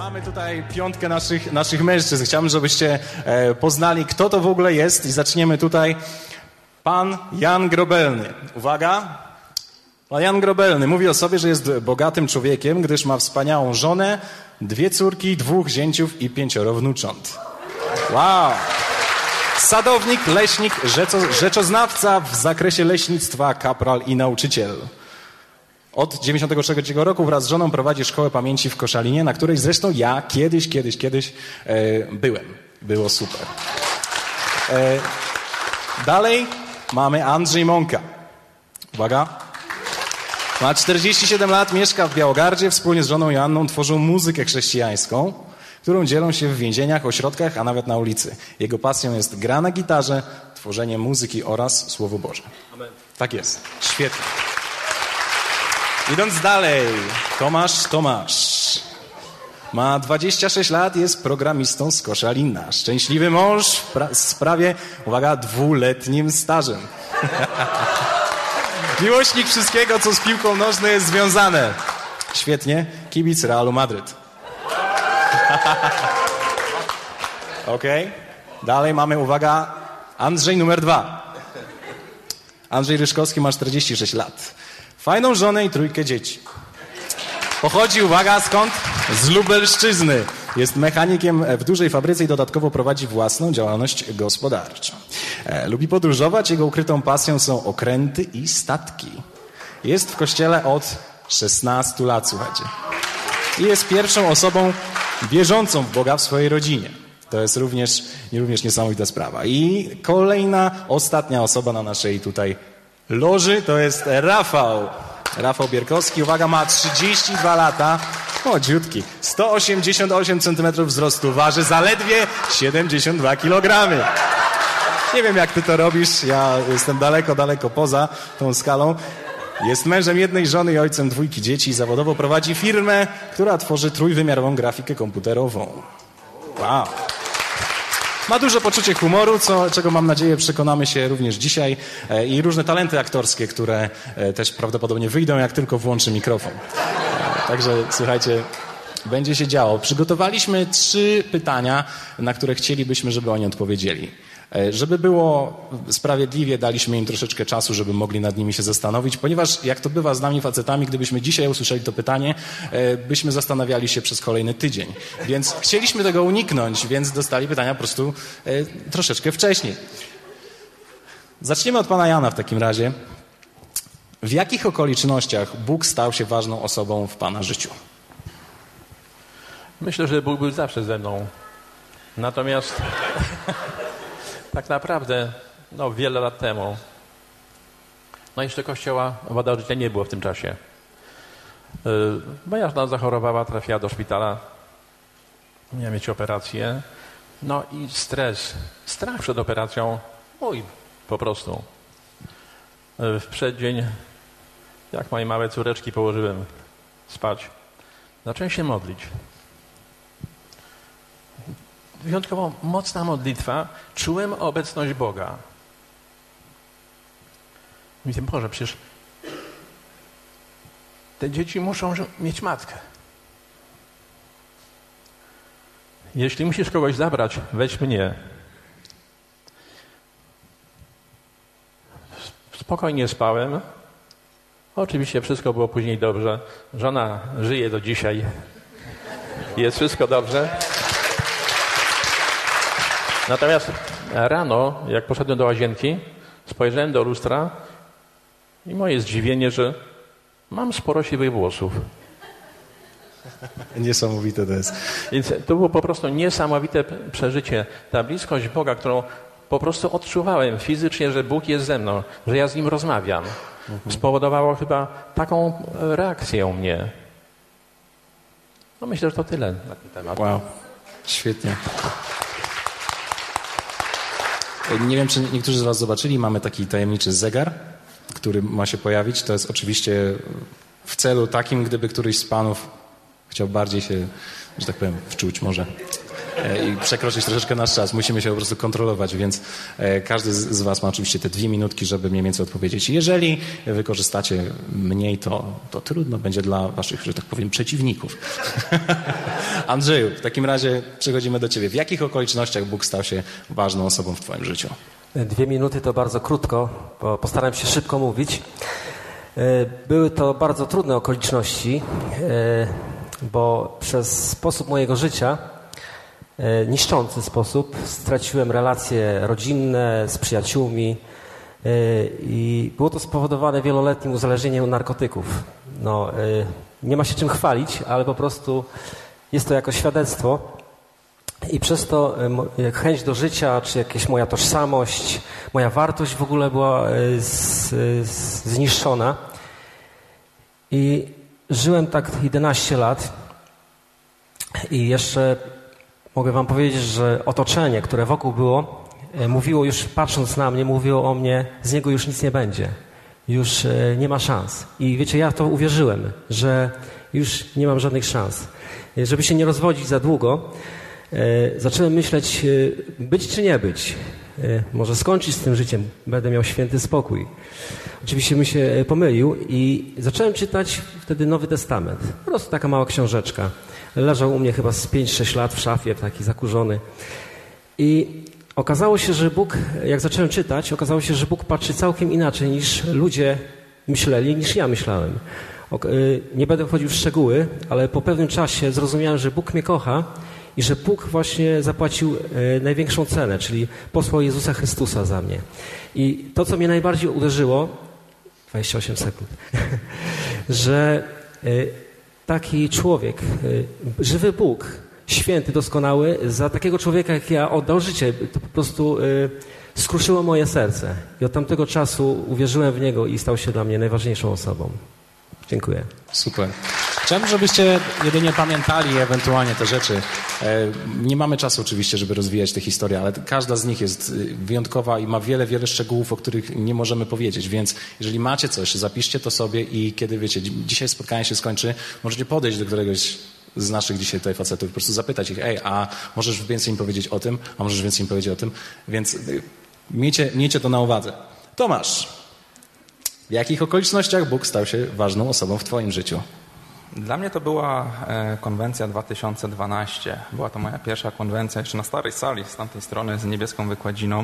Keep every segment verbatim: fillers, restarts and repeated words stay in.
Mamy tutaj piątkę naszych, naszych mężczyzn. Chciałbym, żebyście e, poznali, kto to w ogóle jest i zaczniemy tutaj. Pan Jan Grobelny. Uwaga. Pan Jan Grobelny mówi o sobie, że jest bogatym człowiekiem, gdyż ma wspaniałą żonę, dwie córki, dwóch zięciów i pięcioro wnucząt. Wow. Sadownik, leśnik, rzeco, rzeczoznawca w zakresie leśnictwa, kapral i nauczyciel. Od dziewięćdziesiątego trzeciego roku wraz z żoną prowadzi szkołę pamięci w Koszalinie, na której zresztą ja kiedyś, kiedyś, kiedyś e, byłem. Było super. E, dalej mamy Andrzej Mąka. Uwaga. Ma czterdzieści siedem lat, mieszka w Białogardzie. Wspólnie z żoną Joanną tworzą muzykę chrześcijańską, którą dzielą się w więzieniach, ośrodkach, a nawet na ulicy. Jego pasją jest gra na gitarze, tworzenie muzyki oraz Słowo Boże. Amen. Tak jest. Świetnie. Idąc dalej, Tomasz Tomasz. Ma dwadzieścia sześć lat, jest programistą z Koszalina. Szczęśliwy mąż pra- z prawie, uwaga, dwuletnim stażem. Miłośnik wszystkiego, co z piłką nożną jest związane. Świetnie. Kibic Realu Madryt. Okej. Okay. Dalej mamy, uwaga, Andrzej numer dwa. Andrzej Ryszkowski ma czterdzieści sześć lat. Fajną żonę i trójkę dzieci. Pochodzi, uwaga, skąd? Z Lubelszczyzny. Jest mechanikiem w dużej fabryce i dodatkowo prowadzi własną działalność gospodarczą. E, lubi podróżować. Jego ukrytą pasją są okręty i statki. Jest w kościele od szesnastu lat, słuchajcie. I jest pierwszą osobą wierzącą w Boga w swojej rodzinie. To jest również, również niesamowita sprawa. I kolejna, ostatnia osoba na naszej tutaj loży to jest Rafał. Rafał Bierkowski, uwaga, ma trzydzieści dwa lata, młodziutki, sto osiemdziesiąt osiem centymetrów wzrostu, waży zaledwie siedemdziesiąt dwa kilogramy. Nie wiem, jak ty to robisz, ja jestem daleko, daleko poza tą skalą. Jest mężem jednej żony i ojcem dwójki dzieci. Zawodowo prowadzi firmę, która tworzy trójwymiarową grafikę komputerową. Wow. Ma duże poczucie humoru, co, czego mam nadzieję przekonamy się również dzisiaj, e, i różne talenty aktorskie, które e, też prawdopodobnie wyjdą, jak tylko włączy mikrofon. E, także słuchajcie, będzie się działo. Przygotowaliśmy trzy pytania, na które chcielibyśmy, żeby oni odpowiedzieli. E, żeby było sprawiedliwie, daliśmy im troszeczkę czasu, żeby mogli nad nimi się zastanowić, ponieważ jak to bywa z nami facetami, gdybyśmy dzisiaj usłyszeli to pytanie, e, byśmy zastanawiali się przez kolejny tydzień. Więc chcieliśmy tego uniknąć, więc dostali pytania po prostu e, troszeczkę wcześniej. Zaczniemy od pana Jana w takim razie. W jakich okolicznościach Bóg stał się ważną osobą w pana życiu? Myślę, że Bóg był zawsze ze mną. Natomiast tak naprawdę, no wiele lat temu, no jeszcze kościoła w Wadarzycie nie było w tym czasie. Yy, moja żona zachorowała, trafiła do szpitala, miała mieć operację, no i stres, strach przed operacją, mój po prostu. Yy, w przeddzień, jak moje małe córeczki położyłem spać, zacząłem się modlić. Wyjątkowo mocna modlitwa, czułem obecność Boga. Mówię, Boże, przecież te dzieci muszą mieć matkę. Jeśli musisz kogoś zabrać, weź mnie. Spokojnie spałem. Oczywiście wszystko było później dobrze. Żona żyje do dzisiaj. Jest wszystko dobrze. Natomiast rano, jak poszedłem do łazienki, spojrzałem do lustra i moje zdziwienie, że mam sporo siwych włosów. Niesamowite to jest. Więc to było po prostu niesamowite przeżycie. Ta bliskość Boga, którą po prostu odczuwałem fizycznie, że Bóg jest ze mną, że ja z Nim rozmawiam, mhm. spowodowało chyba taką reakcję u mnie. No myślę, że to tyle na ten temat. Wow, świetnie. Nie wiem, czy niektórzy z was zobaczyli, mamy taki tajemniczy zegar, który ma się pojawić. To jest oczywiście w celu takim, gdyby któryś z panów chciał bardziej się, że tak powiem, wczuć może. i przekroczyć troszeczkę nasz czas. Musimy się po prostu kontrolować, więc każdy z was ma oczywiście te dwie minutki, żeby mniej więcej odpowiedzieć. Jeżeli wykorzystacie mniej, to, to trudno będzie dla waszych, że tak powiem, przeciwników. Andrzeju, w takim razie przechodzimy do ciebie. W jakich okolicznościach Bóg stał się ważną osobą w twoim życiu? Dwie minuty to bardzo krótko, bo postaram się szybko mówić. Były to bardzo trudne okoliczności, bo przez sposób mojego życia, niszczący sposób, straciłem relacje rodzinne z przyjaciółmi i było to spowodowane wieloletnim uzależnieniem od narkotyków. No, nie ma się czym chwalić, ale po prostu jest to jako świadectwo i przez to chęć do życia, czy jakaś moja tożsamość, moja wartość w ogóle była z, z, zniszczona. I żyłem tak jedenaście lat i jeszcze mogę wam powiedzieć, że otoczenie, które wokół było, mówiło już, patrząc na mnie, mówiło o mnie, z niego już nic nie będzie. Już nie ma szans. I wiecie, ja w to uwierzyłem, że już nie mam żadnych szans. Żeby się nie rozwodzić za długo, zacząłem myśleć, być czy nie być. Może skończyć z tym życiem, będę miał święty spokój. Oczywiście mi się pomylił i zacząłem czytać wtedy Nowy Testament. Po prostu taka mała książeczka. Leżał u mnie chyba z pięć sześć lat w szafie, taki zakurzony. I okazało się, że Bóg, jak zacząłem czytać, okazało się, że Bóg patrzy całkiem inaczej niż ludzie myśleli, niż ja myślałem. Nie będę wchodził w szczegóły, ale po pewnym czasie zrozumiałem, że Bóg mnie kocha i że Bóg właśnie zapłacił największą cenę, czyli posłał Jezusa Chrystusa za mnie. I to, co mnie najbardziej uderzyło, dwadzieścia osiem sekund, że taki człowiek, żywy Bóg, święty, doskonały, za takiego człowieka jak ja oddał życie, to po prostu skruszyło moje serce. I od tamtego czasu uwierzyłem w Niego i stał się dla mnie najważniejszą osobą. Dziękuję. Super. Chciałbym, żebyście jedynie pamiętali ewentualnie te rzeczy. Nie mamy czasu oczywiście, żeby rozwijać tę historię, ale każda z nich jest wyjątkowa i ma wiele, wiele szczegółów, o których nie możemy powiedzieć, więc jeżeli macie coś, zapiszcie to sobie i kiedy, wiecie, dzisiaj spotkanie się skończy, możecie podejść do któregoś z naszych dzisiaj tutaj facetów, po prostu zapytać ich, ej, a możesz więcej im powiedzieć o tym, a możesz więcej im powiedzieć o tym, więc miejcie, miejcie to na uwadze. Tomasz, w jakich okolicznościach Bóg stał się ważną osobą w twoim życiu? Dla mnie to była konwencja dwa tysiące dwanaście. Była to moja pierwsza konwencja jeszcze na starej sali z tamtej strony z niebieską wykładziną.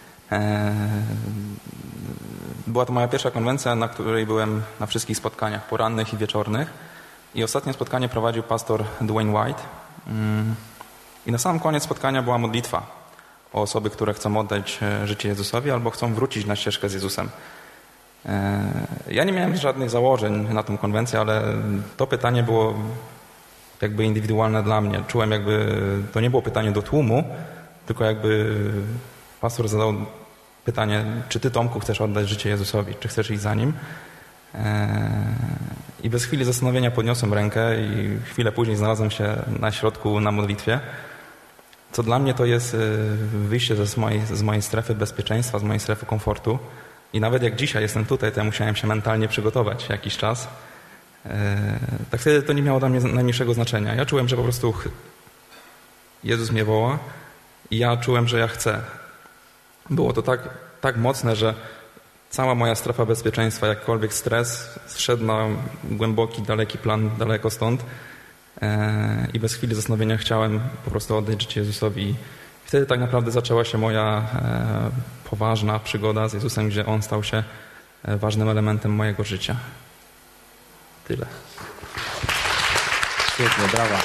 Była to moja pierwsza konwencja, na której byłem na wszystkich spotkaniach porannych i wieczornych. I ostatnie spotkanie prowadził pastor Dwayne White. I na sam koniec spotkania była modlitwa o osoby, które chcą oddać życie Jezusowi albo chcą wrócić na ścieżkę z Jezusem. Ja nie miałem żadnych założeń na tą konwencję, ale to pytanie było jakby indywidualne dla mnie. Czułem jakby, to nie było pytanie do tłumu, tylko jakby pastor zadał pytanie, czy ty, Tomku, chcesz oddać życie Jezusowi, czy chcesz iść za Nim? I bez chwili zastanowienia podniosłem rękę i chwilę później znalazłem się na środku na modlitwie. Co dla mnie to jest wyjście z mojej, z mojej strefy bezpieczeństwa, z mojej strefy komfortu. I nawet jak dzisiaj jestem tutaj, to ja musiałem się mentalnie przygotować jakiś czas. Tak wtedy to nie miało dla mnie najmniejszego znaczenia. Ja czułem, że po prostu Jezus mnie woła i ja czułem, że ja chcę. Było to tak, tak mocne, że cała moja strefa bezpieczeństwa, jakkolwiek stres, zszedł na głęboki, daleki plan, daleko stąd. I bez chwili zastanowienia chciałem po prostu oddać życie Jezusowi. I wtedy tak naprawdę zaczęła się moja poważna przygoda z Jezusem, gdzie On stał się ważnym elementem mojego życia. Tyle. Świetnie, brawa.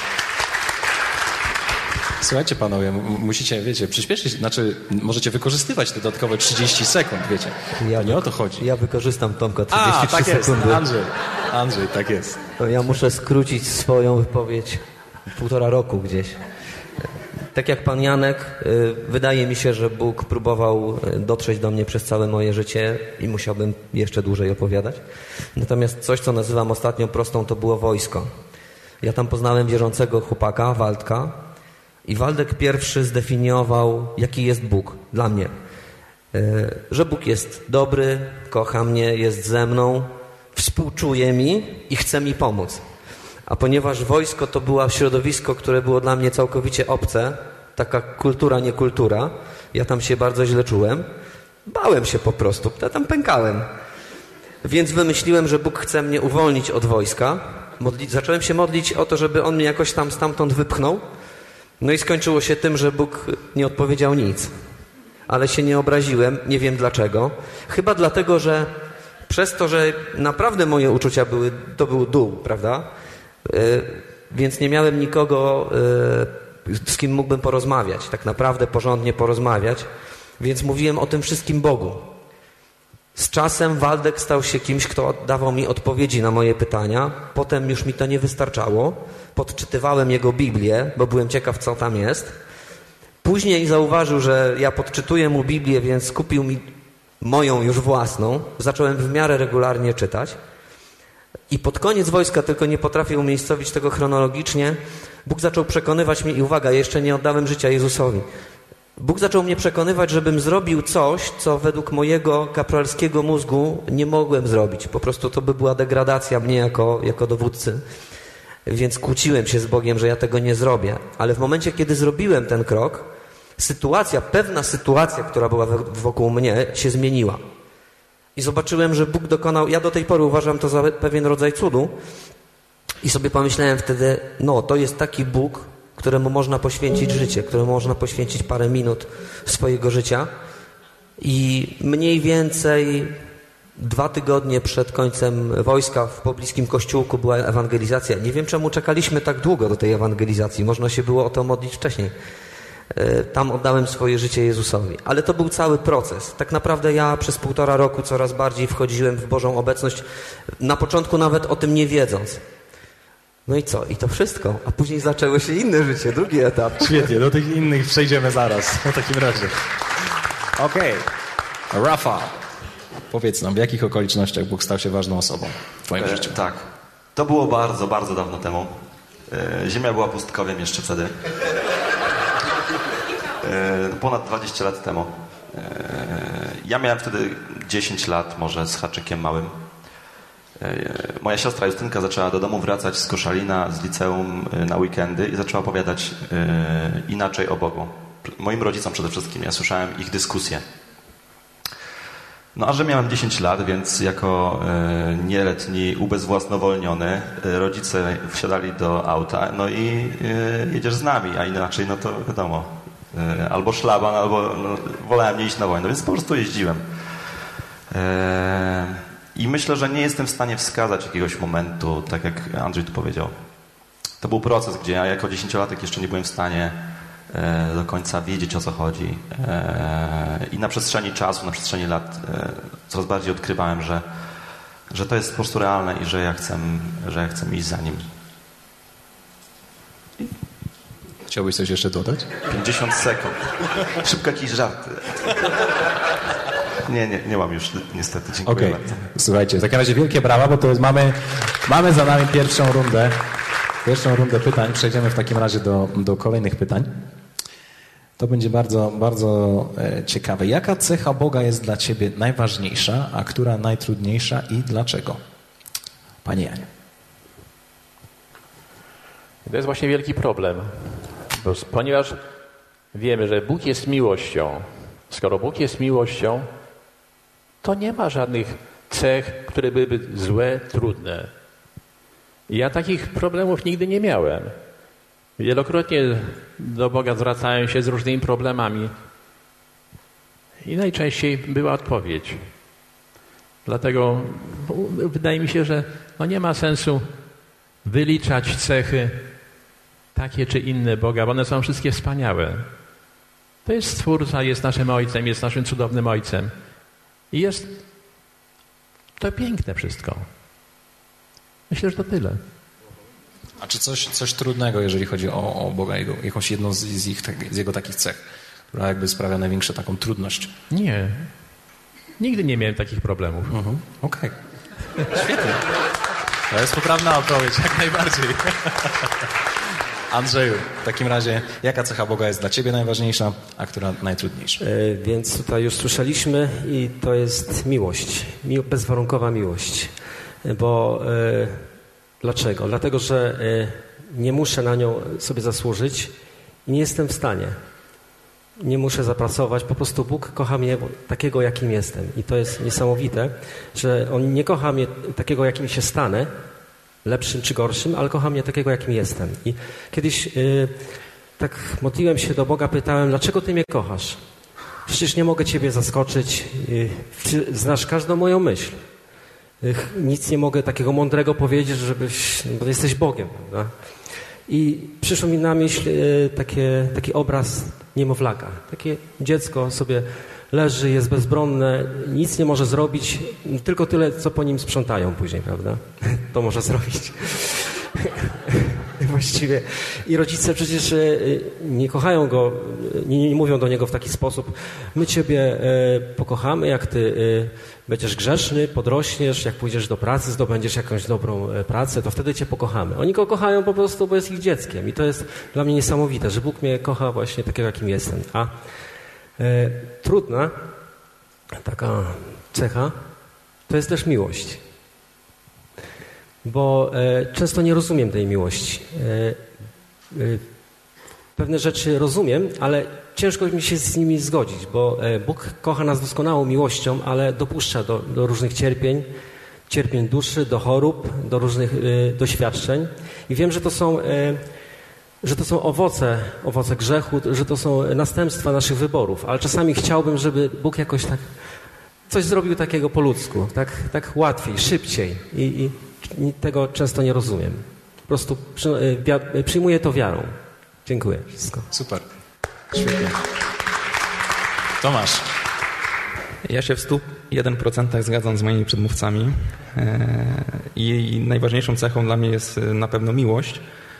Słuchajcie panowie, musicie, wiecie, przyspieszyć, znaczy możecie wykorzystywać te dodatkowe trzydzieści sekund, wiecie. Ja to nie o to chodzi. Ja wykorzystam, Tomka, trzydzieści trzy A, tak jest, sekundy. Andrzej, Andrzej, tak jest. To ja muszę skrócić swoją wypowiedź półtora roku gdzieś. Tak jak pan Janek, wydaje mi się, że Bóg próbował dotrzeć do mnie przez całe moje życie i musiałbym jeszcze dłużej opowiadać. Natomiast coś, co nazywam ostatnio prostą, to było wojsko. Ja tam poznałem wierzącego chłopaka, Waldka, i Waldek pierwszy zdefiniował, jaki jest Bóg dla mnie. Że Bóg jest dobry, kocha mnie, jest ze mną, współczuje mi i chce mi pomóc. A ponieważ wojsko to było środowisko, które było dla mnie całkowicie obce, taka kultura, niekultura. Ja tam się bardzo źle czułem. Bałem się po prostu, ja tam pękałem. Więc wymyśliłem, że Bóg chce mnie uwolnić od wojska. Modli- zacząłem się modlić o to, żeby On mnie jakoś tam stamtąd wypchnął. No i skończyło się tym, że Bóg nie odpowiedział nic. Ale się nie obraziłem, nie wiem dlaczego. Chyba dlatego, że przez to, że naprawdę moje uczucia były, to był dół, prawda? Yy, więc nie miałem nikogo, yy, z kim mógłbym porozmawiać, tak naprawdę porządnie porozmawiać. Więc mówiłem o tym wszystkim Bogu. Z czasem Waldek stał się kimś, kto dawał mi odpowiedzi na moje pytania. Potem już mi to nie wystarczało. Podczytywałem jego Biblię, bo byłem ciekaw, co tam jest. Później zauważył, że ja podczytuję mu Biblię, więc kupił mi moją już własną. Zacząłem w miarę regularnie czytać. I pod koniec wojska, tylko nie potrafię umiejscowić tego chronologicznie, Bóg zaczął przekonywać mnie, i uwaga, jeszcze nie oddałem życia Jezusowi. Bóg zaczął mnie przekonywać, żebym zrobił coś, co według mojego kapralskiego mózgu nie mogłem zrobić. Po prostu to by była degradacja mnie jako, jako dowódcy. Więc kłóciłem się z Bogiem, że ja tego nie zrobię. Ale w momencie, kiedy zrobiłem ten krok, sytuacja, pewna sytuacja, która była wokół mnie, się zmieniła. I zobaczyłem, że Bóg dokonał, ja do tej pory uważam to za pewien rodzaj cudu. I sobie pomyślałem wtedy, no to jest taki Bóg, któremu można poświęcić życie, któremu można poświęcić parę minut swojego życia. I mniej więcej dwa tygodnie przed końcem wojska w pobliskim kościółku była ewangelizacja. Nie wiem, czemu czekaliśmy tak długo do tej ewangelizacji. Można się było o to modlić wcześniej. Tam oddałem swoje życie Jezusowi. Ale to był cały proces. Tak naprawdę ja przez półtora roku coraz bardziej wchodziłem w Bożą obecność. Na początku nawet o tym nie wiedząc. No i co? I to wszystko. A później zaczęło się inne życie, drugi etap. Świetnie, do tych innych przejdziemy zaraz. W takim razie. Okej. Okay. Rafa, powiedz nam, w jakich okolicznościach Bóg stał się ważną osobą w twoim e, życiu? Tak. To było bardzo, bardzo dawno temu. E, Ziemia była pustkowiem jeszcze wtedy. E, ponad dwadzieścia lat temu. E, ja miałem wtedy dziesięć lat, może z haczykiem małym. Moja siostra Justynka zaczęła do domu wracać z Koszalina, z liceum na weekendy i zaczęła opowiadać inaczej o Bogu. Moim rodzicom przede wszystkim. Ja słyszałem ich dyskusje. No a że miałem dziesięć lat, więc jako nieletni, ubezwłasnowolniony, rodzice wsiadali do auta, no i jedziesz z nami, a inaczej, no to wiadomo, albo szlaban, albo no, wolałem nie iść na wojnę, więc po prostu jeździłem. I myślę, że nie jestem w stanie wskazać jakiegoś momentu, tak jak Andrzej tu powiedział. To był proces, gdzie ja jako dziesięciolatek jeszcze nie byłem w stanie e, do końca wiedzieć, o co chodzi. E, I na przestrzeni czasu, na przestrzeni lat e, coraz bardziej odkrywałem, że, że to jest po prostu realne i że ja chcę, że ja chcę iść za nim. I... Chciałbyś coś jeszcze dodać? pięćdziesiąt sekund. Szybko jakiś żart. Nie, nie, nie mam już niestety. Dziękuję okay. bardzo. Słuchajcie, w takim razie wielkie brawa, bo to jest, mamy, mamy za nami pierwszą rundę. Pierwszą rundę pytań. Przejdziemy w takim razie do, do kolejnych pytań. To będzie bardzo, bardzo e, ciekawe. Jaka cecha Boga jest dla ciebie najważniejsza, a która najtrudniejsza i dlaczego? Panie Janie. To jest właśnie wielki problem. Ponieważ wiemy, że Bóg jest miłością. Skoro Bóg jest miłością, to nie ma żadnych cech, które byłyby złe, trudne. I ja takich problemów nigdy nie miałem. Wielokrotnie do Boga zwracałem się z różnymi problemami i najczęściej była odpowiedź. Dlatego wydaje mi się, że no nie ma sensu wyliczać cechy takie czy inne Boga, bo one są wszystkie wspaniałe. To jest Stwórca, jest naszym Ojcem, jest naszym cudownym Ojcem. I jest to piękne wszystko. Myślę, że to tyle. A czy coś, coś trudnego, jeżeli chodzi o, o Boga, jego, jakąś jedną z, z, ich, z jego takich cech, która jakby sprawia największą taką trudność? Nie. Nigdy nie miałem takich problemów. Mhm. Okej. Okay. Świetnie. To jest poprawna odpowiedź, jak najbardziej. Andrzeju, w takim razie, jaka cecha Boga jest dla ciebie najważniejsza, a która najtrudniejsza? E, więc tutaj już słyszeliśmy i to jest miłość, Mi- bezwarunkowa miłość. Bo e, dlaczego? Dlatego, że e, nie muszę na nią sobie zasłużyć i nie jestem w stanie. Nie muszę zapracować, po prostu Bóg kocha mnie takiego, jakim jestem. I to jest niesamowite, że On nie kocha mnie takiego, jakim się stanę, lepszym czy gorszym, ale kocha mnie takiego, jakim jestem. I kiedyś yy, tak modliłem się do Boga, pytałem, dlaczego Ty mnie kochasz? Przecież nie mogę Ciebie zaskoczyć, yy, Ty znasz każdą moją myśl. Yy, nic nie mogę takiego mądrego powiedzieć, żebyś, bo jesteś Bogiem, prawda? I przyszło mi na myśl yy, takie, taki obraz niemowlaka. Takie dziecko sobie leży, jest bezbronne, nic nie może zrobić, tylko tyle, co po nim sprzątają później, prawda? To może zrobić. Właściwie. I rodzice przecież nie kochają go, nie, nie mówią do niego w taki sposób: my ciebie pokochamy, jak ty będziesz grzeszny, podrośniesz, jak pójdziesz do pracy, zdobędziesz jakąś dobrą pracę, to wtedy cię pokochamy. Oni go kochają po prostu, bo jest ich dzieckiem. I to jest dla mnie niesamowite, że Bóg mnie kocha właśnie takiego, jakim jestem. A e, trudna taka cecha to jest też miłość. Bo e, często nie rozumiem tej miłości. E, e, pewne rzeczy rozumiem, ale ciężko mi się z nimi zgodzić, bo e, Bóg kocha nas doskonałą miłością, ale dopuszcza do, do różnych cierpień, cierpień duszy, do chorób, do różnych e, doświadczeń. I wiem, że to są, e, że to są owoce, owoce grzechu, że to są następstwa naszych wyborów, ale czasami chciałbym, żeby Bóg jakoś tak coś zrobił takiego po ludzku, tak, tak łatwiej, szybciej. I, i I tego często nie rozumiem. Po prostu przy, wi- przyjmuję to wiarą. Dziękuję. Wszystko. Super. Świetnie. Tomasz. Ja się w stu jeden procentach zgadzam z moimi przedmówcami. I najważniejszą cechą dla mnie jest na pewno miłość,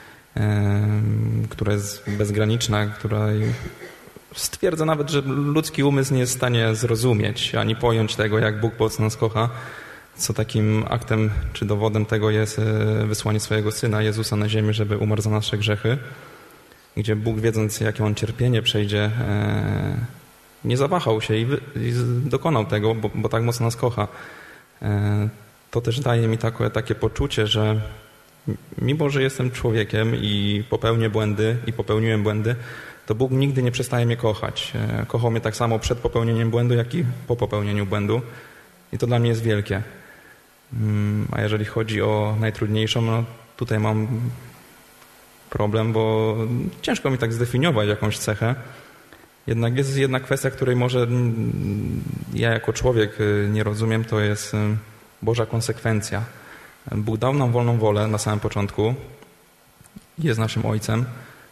która jest bezgraniczna, która stwierdza nawet, że ludzki umysł nie jest w stanie zrozumieć ani pojąć tego, jak Bóg po prostu nas kocha. Co takim aktem czy dowodem tego jest wysłanie swojego Syna Jezusa na ziemię, żeby umarł za nasze grzechy, gdzie Bóg, wiedząc, jakie On cierpienie przejdzie, nie zawahał się i, wy, i dokonał tego, bo, bo tak mocno nas kocha. To też daje mi takie, takie poczucie, że mimo, że jestem człowiekiem i popełnię błędy i popełniłem błędy, to Bóg nigdy nie przestaje mnie kochać. Kochał mnie tak samo przed popełnieniem błędu, jak i po popełnieniu błędu. I to dla mnie jest wielkie. A jeżeli chodzi o najtrudniejszą, no tutaj mam problem, bo ciężko mi tak zdefiniować jakąś cechę. Jednak jest jedna kwestia, której może ja jako człowiek nie rozumiem, to jest Boża konsekwencja. Bóg dał nam wolną wolę na samym początku. Jest naszym Ojcem.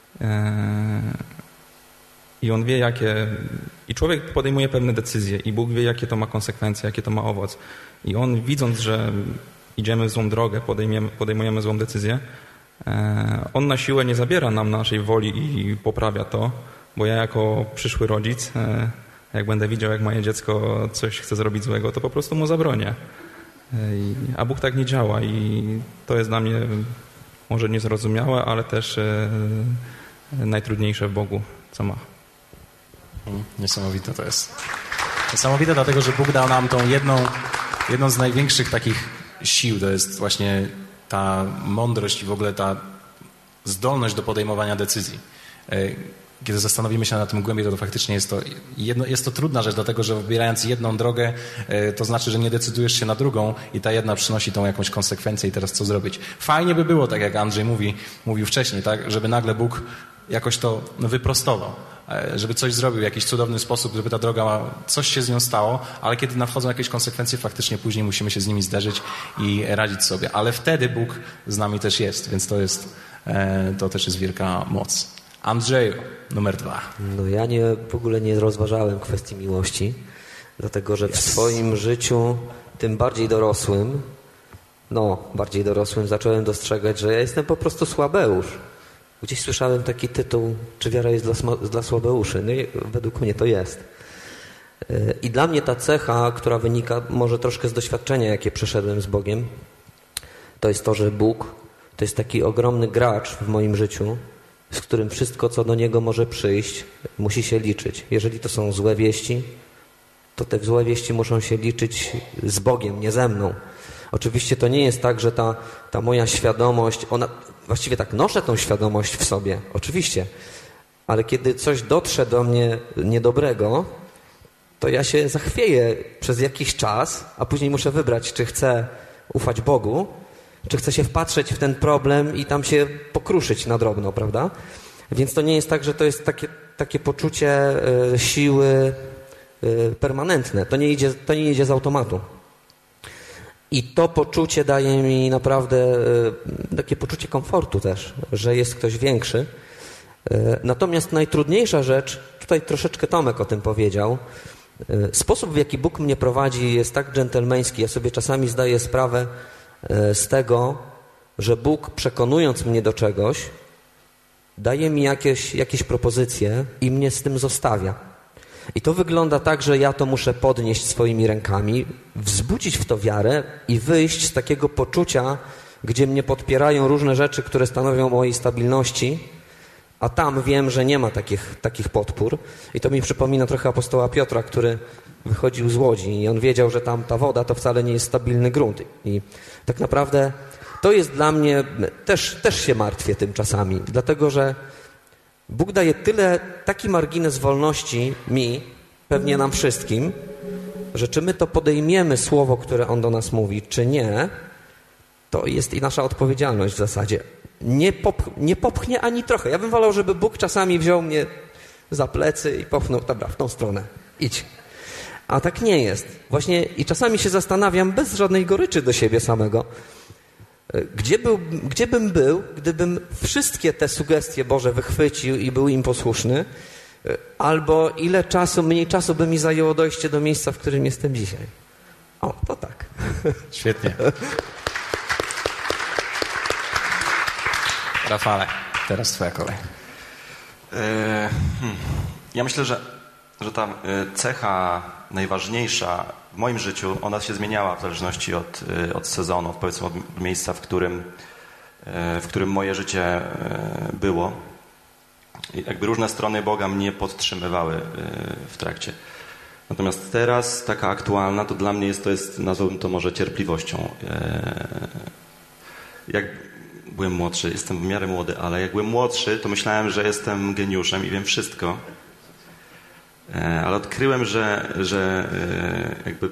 I On wie, jakie... I człowiek podejmuje pewne decyzje i Bóg wie, jakie to ma konsekwencje, jakie to ma owoc. I On, widząc, że idziemy w złą drogę, podejmujemy, podejmujemy złą decyzję, On na siłę nie zabiera nam naszej woli i poprawia to, bo ja jako przyszły rodzic, jak będę widział, jak moje dziecko coś chce zrobić złego, to po prostu mu zabronię. A Bóg tak nie działa i to jest dla mnie może niezrozumiałe, ale też najtrudniejsze w Bogu, co ma. Niesamowite to jest. Niesamowite dlatego, że Bóg dał nam tą jedną, jedną z największych takich sił. To jest właśnie ta mądrość i w ogóle ta zdolność do podejmowania decyzji. Kiedy zastanowimy się nad tym głębiej, to, to faktycznie jest to, jedno, jest to trudna rzecz, dlatego że wybierając jedną drogę, to znaczy, że nie decydujesz się na drugą i ta jedna przynosi tą jakąś konsekwencję i teraz co zrobić. Fajnie by było, tak jak Andrzej mówi, mówił wcześniej, tak, żeby nagle Bóg jakoś to wyprostował, żeby coś zrobił w jakiś cudowny sposób, żeby ta droga, coś się z nią stało, ale kiedy nadchodzą jakieś konsekwencje, faktycznie później musimy się z nimi zderzyć i radzić sobie. Ale wtedy Bóg z nami też jest, więc to jest, to też jest wielka moc. Andrzeju, numer dwa. No ja nie, w ogóle nie rozważałem kwestii miłości, dlatego że w yes. swoim życiu, tym bardziej dorosłym, no bardziej dorosłym, zacząłem dostrzegać, że ja jestem po prostu słabeusz. Gdzieś słyszałem taki tytuł, czy wiara jest dla, dla słabeuszy. No i według mnie to jest. I dla mnie ta cecha, która wynika może troszkę z doświadczenia, jakie przeszedłem z Bogiem, to jest to, że Bóg to jest taki ogromny gracz w moim życiu, z którym wszystko, co do Niego może przyjść, musi się liczyć. Jeżeli to są złe wieści, to te złe wieści muszą się liczyć z Bogiem, nie ze mną. Oczywiście to nie jest tak, że ta, ta moja świadomość, ona właściwie tak noszę tą świadomość w sobie, oczywiście, ale kiedy coś dotrze do mnie niedobrego, to ja się zachwieję przez jakiś czas, a później muszę wybrać, czy chcę ufać Bogu, czy chcę się wpatrzeć w ten problem i tam się pokruszyć na drobno, prawda? Więc to nie jest tak, że to jest takie, takie poczucie y, siły y, permanentne. To nie idzie, to nie idzie z automatu. I to poczucie daje mi naprawdę y, takie poczucie komfortu też, że jest ktoś większy. Y, natomiast najtrudniejsza rzecz, tutaj troszeczkę Tomek o tym powiedział, y, sposób, w jaki Bóg mnie prowadzi, jest tak dżentelmeński. Ja sobie czasami zdaję sprawę y, z tego, że Bóg, przekonując mnie do czegoś, daje mi jakieś, jakieś propozycje i mnie z tym zostawia. I to wygląda tak, że ja to muszę podnieść swoimi rękami, wzbudzić w to wiarę i wyjść z takiego poczucia, gdzie mnie podpierają różne rzeczy, które stanowią o mojej stabilności, a tam wiem, że nie ma takich, takich podpór. I to mi przypomina trochę apostoła Piotra, który wychodził z łodzi i on wiedział, że tam ta woda to wcale nie jest stabilny grunt. I tak naprawdę to jest dla mnie, też, też się martwię tym czasami, dlatego że Bóg daje tyle, taki margines wolności mi, pewnie nam wszystkim, że czy my to podejmiemy słowo, które On do nas mówi, czy nie, to jest i nasza odpowiedzialność w zasadzie. Nie, popch nie popchnie ani trochę. Ja bym wolał, żeby Bóg czasami wziął mnie za plecy i popchnął, dobra, w tą stronę, idź. A tak nie jest. Właśnie i czasami się zastanawiam bez żadnej goryczy do siebie samego, Gdzie, był, gdzie bym był, gdybym wszystkie te sugestie Boże wychwycił i był im posłuszny, albo ile czasu, mniej czasu by mi zajęło dojście do miejsca, w którym jestem dzisiaj. O, to tak. Świetnie. Rafale, teraz twoja kolej. Yy, hmm. Ja myślę, że, że ta cecha najważniejsza w moim życiu, ona się zmieniała w zależności od, od sezonu, powiedzmy od miejsca, w którym, w którym moje życie było. I jakby różne strony Boga mnie podtrzymywały w trakcie. Natomiast teraz taka aktualna, to dla mnie jest to jest, nazwałbym to może cierpliwością. Jak byłem młodszy, jestem w miarę młody, ale jak byłem młodszy, to myślałem, że jestem geniuszem i wiem wszystko. Ale odkryłem, że, że jakby,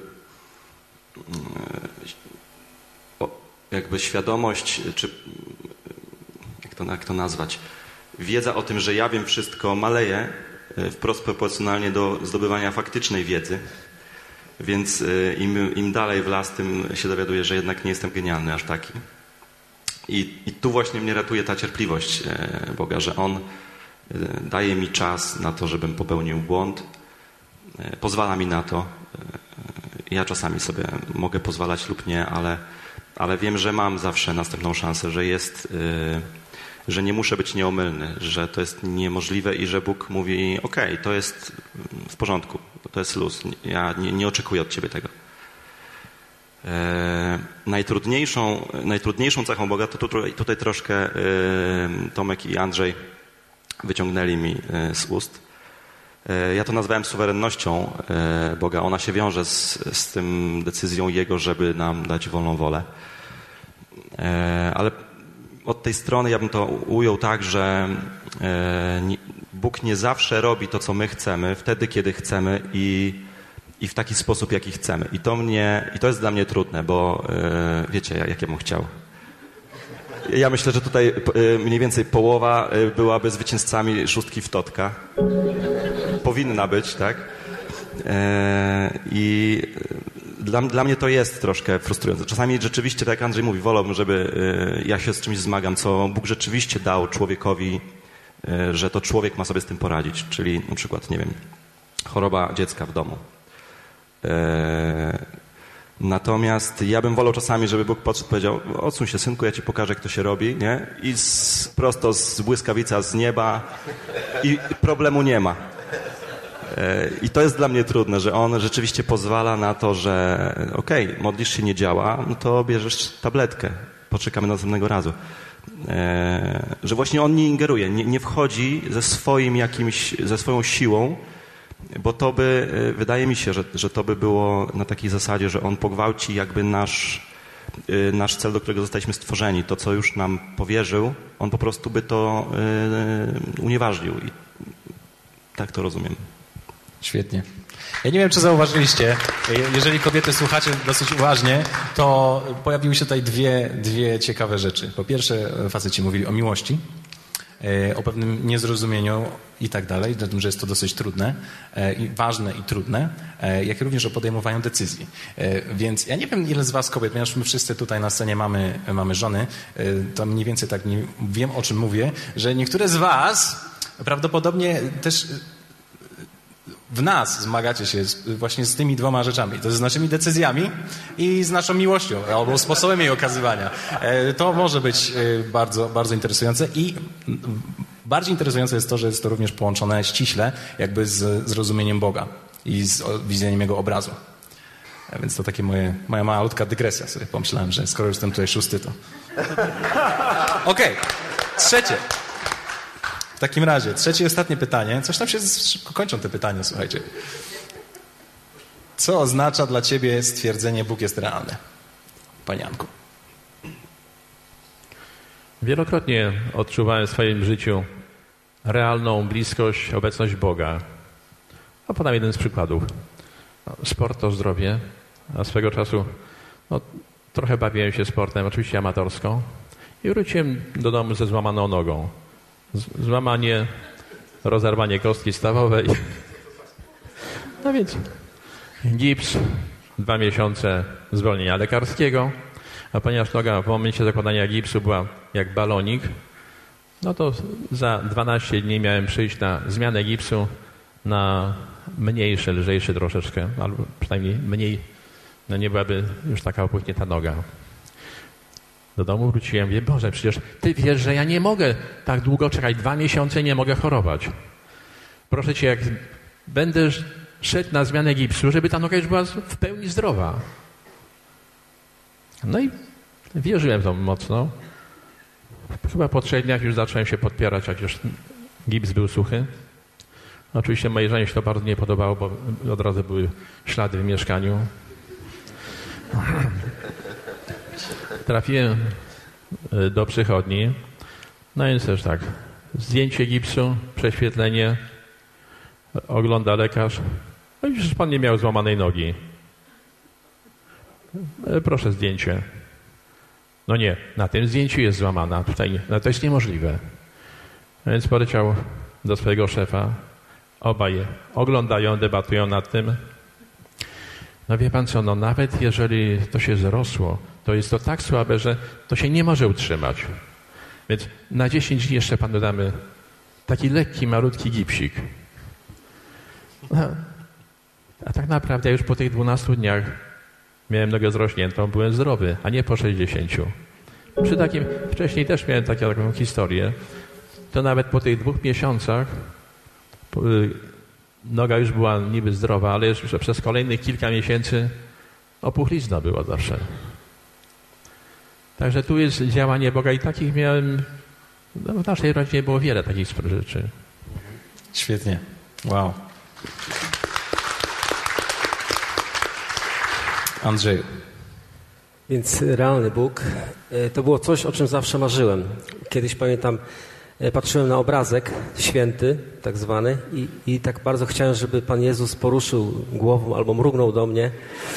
jakby świadomość, czy jak to, jak to nazwać, wiedza o tym, że ja wiem wszystko, maleje wprost proporcjonalnie do zdobywania faktycznej wiedzy. Więc im, im dalej w las, tym się dowiaduję, że jednak nie jestem genialny aż taki. I, i tu właśnie mnie ratuje ta cierpliwość Boga, że On daje mi czas na to, żebym popełnił błąd. Pozwala mi na to. Ja czasami sobie mogę pozwalać lub nie, ale, ale wiem, że mam zawsze następną szansę, że jest, że nie muszę być nieomylny, że to jest niemożliwe i że Bóg mówi, okej, okay, to jest w porządku, to jest luz. Ja nie, nie oczekuję od Ciebie tego. E, najtrudniejszą, najtrudniejszą cechą Boga, to tutaj, tutaj troszkę e, Tomek i Andrzej wyciągnęli mi z ust. Ja to nazwałem suwerennością Boga. Ona się wiąże z, z tym decyzją Jego, żeby nam dać wolną wolę. Ale od tej strony ja bym to ujął tak, że Bóg nie zawsze robi to, co my chcemy, wtedy, kiedy chcemy i, i w taki sposób, jaki chcemy. I to mnie, i to jest dla mnie trudne, bo wiecie, jak ja bym chciał. Ja myślę, że tutaj mniej więcej połowa byłaby zwycięzcami szóstki w Totka. Powinna być, tak? I dla, dla mnie to jest troszkę frustrujące. Czasami rzeczywiście, tak jak Andrzej mówi, wolałbym, żeby ja się z czymś zmagam, co Bóg rzeczywiście dał człowiekowi, że to człowiek ma sobie z tym poradzić. Czyli na przykład, nie wiem, choroba dziecka w domu. Natomiast ja bym wolał czasami, żeby Bóg podszedł i powiedział, odsuń się, synku, ja ci pokażę, jak to się robi, nie? I z, prosto z błyskawica z nieba i problemu nie ma. I to jest dla mnie trudne, że On rzeczywiście pozwala na to, że okej, okay, modlisz się, nie działa, no to bierzesz tabletkę, poczekamy następnego razu. Że właśnie On nie ingeruje, nie, nie wchodzi ze swoim jakimś, ze swoją siłą, bo to by, wydaje mi się, że, że to by było na takiej zasadzie, że On pogwałci jakby nasz, y, nasz cel, do którego zostaliśmy stworzeni, to, co już nam powierzył, on po prostu by to y, unieważnił. I tak to rozumiem. Świetnie. Ja nie wiem, czy zauważyliście, jeżeli kobiety słuchacie dosyć uważnie, to pojawiły się tutaj dwie, dwie ciekawe rzeczy. Po pierwsze, faceci mówili o miłości, o pewnym niezrozumieniu i tak dalej, że jest to dosyć trudne, i ważne i trudne, jak również o podejmowaniu decyzji. Więc ja nie wiem, ile z was kobiet, ponieważ my wszyscy tutaj na scenie mamy, mamy żony, to mniej więcej tak nie wiem, o czym mówię, że niektóre z was prawdopodobnie też w nas zmagacie się z, właśnie z tymi dwoma rzeczami. To jest z naszymi decyzjami i z naszą miłością, albo sposobem jej okazywania. To może być bardzo, bardzo interesujące i bardziej interesujące jest to, że jest to również połączone ściśle jakby z zrozumieniem Boga i z widzeniem Jego obrazu. Więc to takie moje, moja malutka dygresja. Sobie pomyślałem, że skoro już jestem tutaj szósty, to... Okej, okay. Trzecie. W takim razie, trzecie i ostatnie pytanie. Coś tam się szybko kończą te pytania, słuchajcie. Co oznacza dla ciebie stwierdzenie Bóg jest realny? Panie Janku. Wielokrotnie odczuwałem w swoim życiu realną bliskość, obecność Boga. A podam jeden z przykładów. Sport to zdrowie, a swego czasu no, trochę bawiłem się sportem, oczywiście amatorsko, i wróciłem do domu ze złamaną nogą. Złamanie, rozerwanie kostki stawowej. No więc gips, dwa miesiące zwolnienia lekarskiego, a ponieważ noga w momencie zakładania gipsu była jak balonik, no to za dwanaście dni miałem przyjść na zmianę gipsu na mniejszy, lżejszy troszeczkę, albo przynajmniej mniej, no nie byłaby już taka opuchnięta noga. Do domu wróciłem, mówię, Boże, przecież Ty wiesz, że ja nie mogę tak długo czekać, dwa miesiące nie mogę chorować. Proszę Cię, jak będę szedł na zmianę gipsu, żeby ta noga już była w pełni zdrowa. No i wierzyłem w to mocno. Chyba po trzech dniach już zacząłem się podpierać, jak już gips był suchy. Oczywiście mojej żonie się to bardzo nie podobało, bo od razu były ślady w mieszkaniu. Trafiłem do przychodni, no więc też tak, zdjęcie gipsu, prześwietlenie, ogląda lekarz, no i przecież pan nie miał złamanej nogi. Proszę zdjęcie. No nie, na tym zdjęciu jest złamana, tutaj no to jest niemożliwe. No więc poleciał do swojego szefa, obaj oglądają, debatują nad tym. No wie pan co, no nawet jeżeli to się zrosło, to jest to tak słabe, że to się nie może utrzymać. Więc na dziesięć dni jeszcze panu damy taki lekki, malutki gipsik. No, a tak naprawdę już po tych dwunastu dniach miałem nogę zrośniętą, byłem zdrowy, a nie po sześćdziesięciu. Przy takim, wcześniej też miałem takie, taką historię, to nawet po tych dwóch miesiącach po, noga już była niby zdrowa, ale już przez kolejnych kilka miesięcy opuchlizna była zawsze. Także tu jest działanie Boga i takich miałem, no w naszej rodzinie było wiele takich rzeczy. Świetnie. Wow. Andrzeju. Więc realny Bóg to było coś, o czym zawsze marzyłem. Kiedyś pamiętam, patrzyłem na obrazek święty, tak zwany, i, i tak bardzo chciałem, żeby Pan Jezus poruszył głową albo mrugnął do mnie.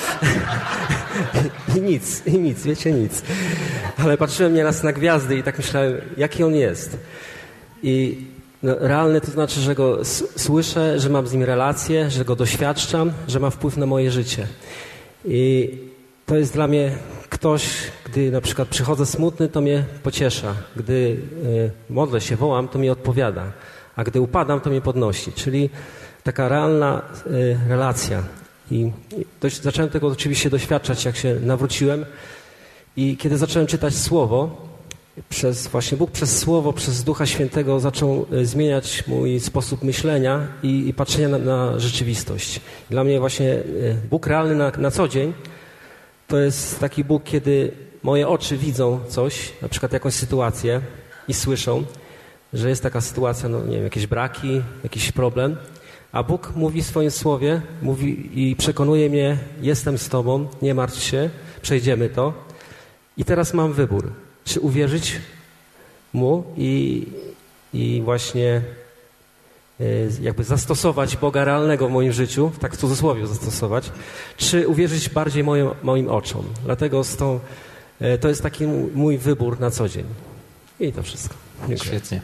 I nic, i nic, wiecie, nic. Ale patrzyłem nieraz na gwiazdy i tak myślałem, jaki On jest. I no, realny to znaczy, że Go s- słyszę, że mam z Nim relację, że Go doświadczam, że ma wpływ na moje życie. I to jest dla mnie ktoś, gdy na przykład przychodzę smutny, to mnie pociesza. Gdy y, modlę się, wołam, to mi odpowiada. A gdy upadam, to mnie podnosi. Czyli taka realna y, relacja. I, i dość, zacząłem tego oczywiście doświadczać, jak się nawróciłem. I kiedy zacząłem czytać Słowo, przez właśnie Bóg przez Słowo, przez Ducha Świętego zaczął y, zmieniać mój sposób myślenia i, i patrzenia na, na rzeczywistość. Dla mnie właśnie y, Bóg realny na, na co dzień to jest taki Bóg, kiedy moje oczy widzą coś, na przykład jakąś sytuację i słyszą, że jest taka sytuacja, no nie wiem, jakieś braki, jakiś problem, a Bóg mówi w swoim Słowie, mówi i przekonuje mnie, jestem z Tobą, nie martw się, przejdziemy to. I teraz mam wybór, czy uwierzyć Mu i, i właśnie jakby zastosować Boga realnego w moim życiu, tak w cudzysłowie zastosować, czy uwierzyć bardziej moim, moim oczom. Dlatego z tą, to jest taki mój wybór na co dzień. I to wszystko. Dziękuję. Świetnie.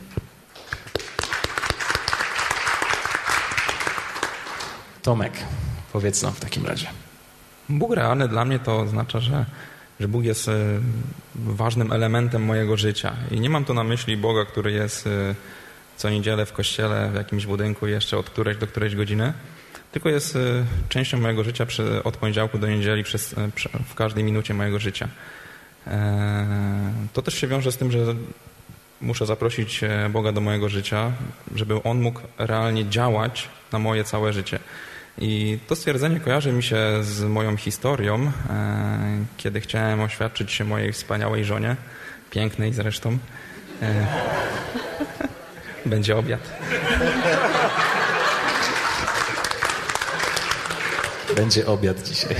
Tomek, powiedz nam w takim razie. Bóg realny dla mnie to oznacza, że, że Bóg jest y, ważnym elementem mojego życia. I nie mam tu na myśli Boga, który jest y, co niedzielę w kościele, w jakimś budynku jeszcze od którejś do którejś godziny, tylko jest y, częścią mojego życia przy, od poniedziałku do niedzieli przez, y, przy, w każdej minucie mojego życia. E, to też się wiąże z tym, że muszę zaprosić Boga do mojego życia, żeby On mógł realnie działać na moje całe życie. I to stwierdzenie kojarzy mi się z moją historią, e, kiedy chciałem oświadczyć się mojej wspaniałej żonie, pięknej zresztą. E, będzie obiad. Będzie obiad dzisiaj.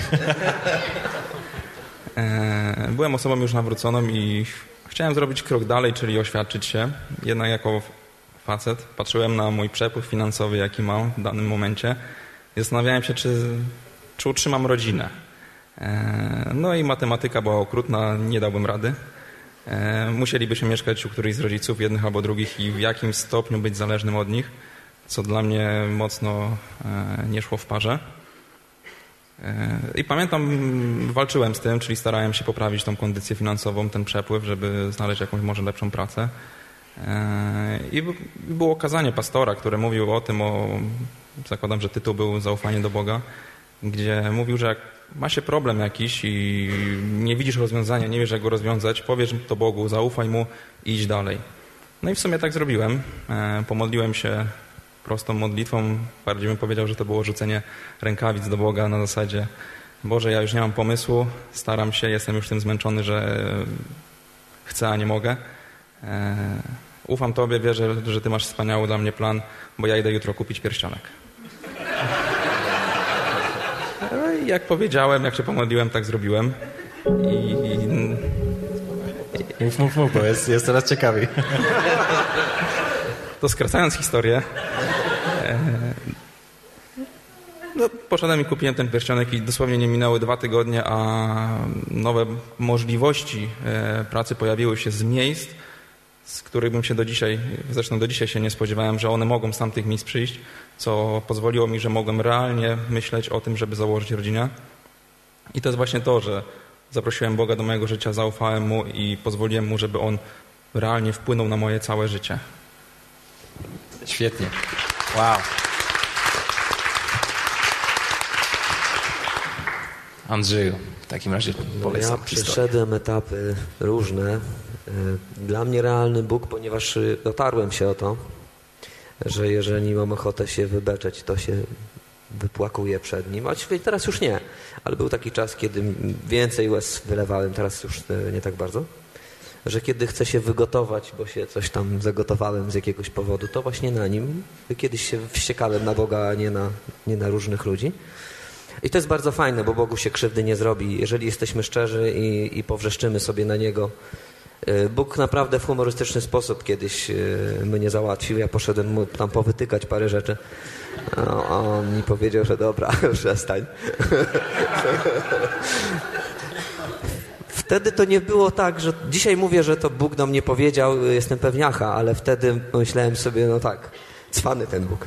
E, byłem osobą już nawróconą i chciałem zrobić krok dalej, czyli oświadczyć się. Jednak jako facet patrzyłem na mój przepływ finansowy, jaki mam w danym momencie. Zastanawiałem się, czy, czy utrzymam rodzinę. No i matematyka była okrutna, nie dałbym rady. Musielibyśmy mieszkać u którychś z rodziców, jednych albo drugich i w jakimś stopniu być zależnym od nich, co dla mnie mocno nie szło w parze. I pamiętam, walczyłem z tym, czyli starałem się poprawić tą kondycję finansową, ten przepływ, żeby znaleźć jakąś może lepszą pracę. I było kazanie pastora, które mówił o tym, o, zakładam, że tytuł był Zaufanie do Boga, gdzie mówił, że jak ma się problem jakiś i nie widzisz rozwiązania, nie wiesz jak go rozwiązać, powiesz to Bogu, zaufaj Mu i idź dalej. No i w sumie tak zrobiłem. Pomodliłem się prostą modlitwą, bardziej bym powiedział, że to było rzucenie rękawic do Boga na zasadzie: Boże, ja już nie mam pomysłu, staram się, jestem już tym zmęczony, że chcę, a nie mogę. Ufam Tobie, wierzę, że Ty masz wspaniały dla mnie plan, bo ja idę jutro kupić pierścionek. No i jak powiedziałem, jak się pomodliłem, tak zrobiłem. I... Mów, mów, mów, bo jest, jest coraz ciekawiej. To skracając historię, no, poszedłem i kupiłem ten pierścionek i dosłownie nie minęły dwa tygodnie, a nowe możliwości pracy pojawiły się z miejsc, z których bym się do dzisiaj, zresztą do dzisiaj się nie spodziewałem, że one mogą z tamtych miejsc przyjść, co pozwoliło mi, że mogłem realnie myśleć o tym, żeby założyć rodzinę. I to jest właśnie to, że zaprosiłem Boga do mojego życia, zaufałem Mu i pozwoliłem Mu, żeby On realnie wpłynął na moje całe życie. Świetnie. Wow. Andrzeju, w takim razie polecam Ja przeszedłem etapy różne. Dla mnie realny Bóg, ponieważ dotarłem się o to, że jeżeli mam ochotę się wybeczeć, to się wypłakuję przed Nim. Oczywiście teraz już nie, ale był taki czas, kiedy więcej łez wylewałem, teraz już nie tak bardzo. Że kiedy chcę się wygotować, bo się coś tam zagotowałem z jakiegoś powodu, to właśnie na Nim. Kiedyś się wściekałem na Boga, a nie na, nie na różnych ludzi. I to jest bardzo fajne, bo Bogu się krzywdy nie zrobi. Jeżeli jesteśmy szczerzy i, i powrzeszczymy sobie na Niego. Bóg naprawdę w humorystyczny sposób kiedyś mnie załatwił. Ja poszedłem mu tam powytykać parę rzeczy. A on mi powiedział, że dobra, przestań. Wtedy to nie było tak, że dzisiaj mówię, że to Bóg do mnie powiedział, jestem pewniacha, ale wtedy myślałem sobie, no tak, cwany ten Bóg.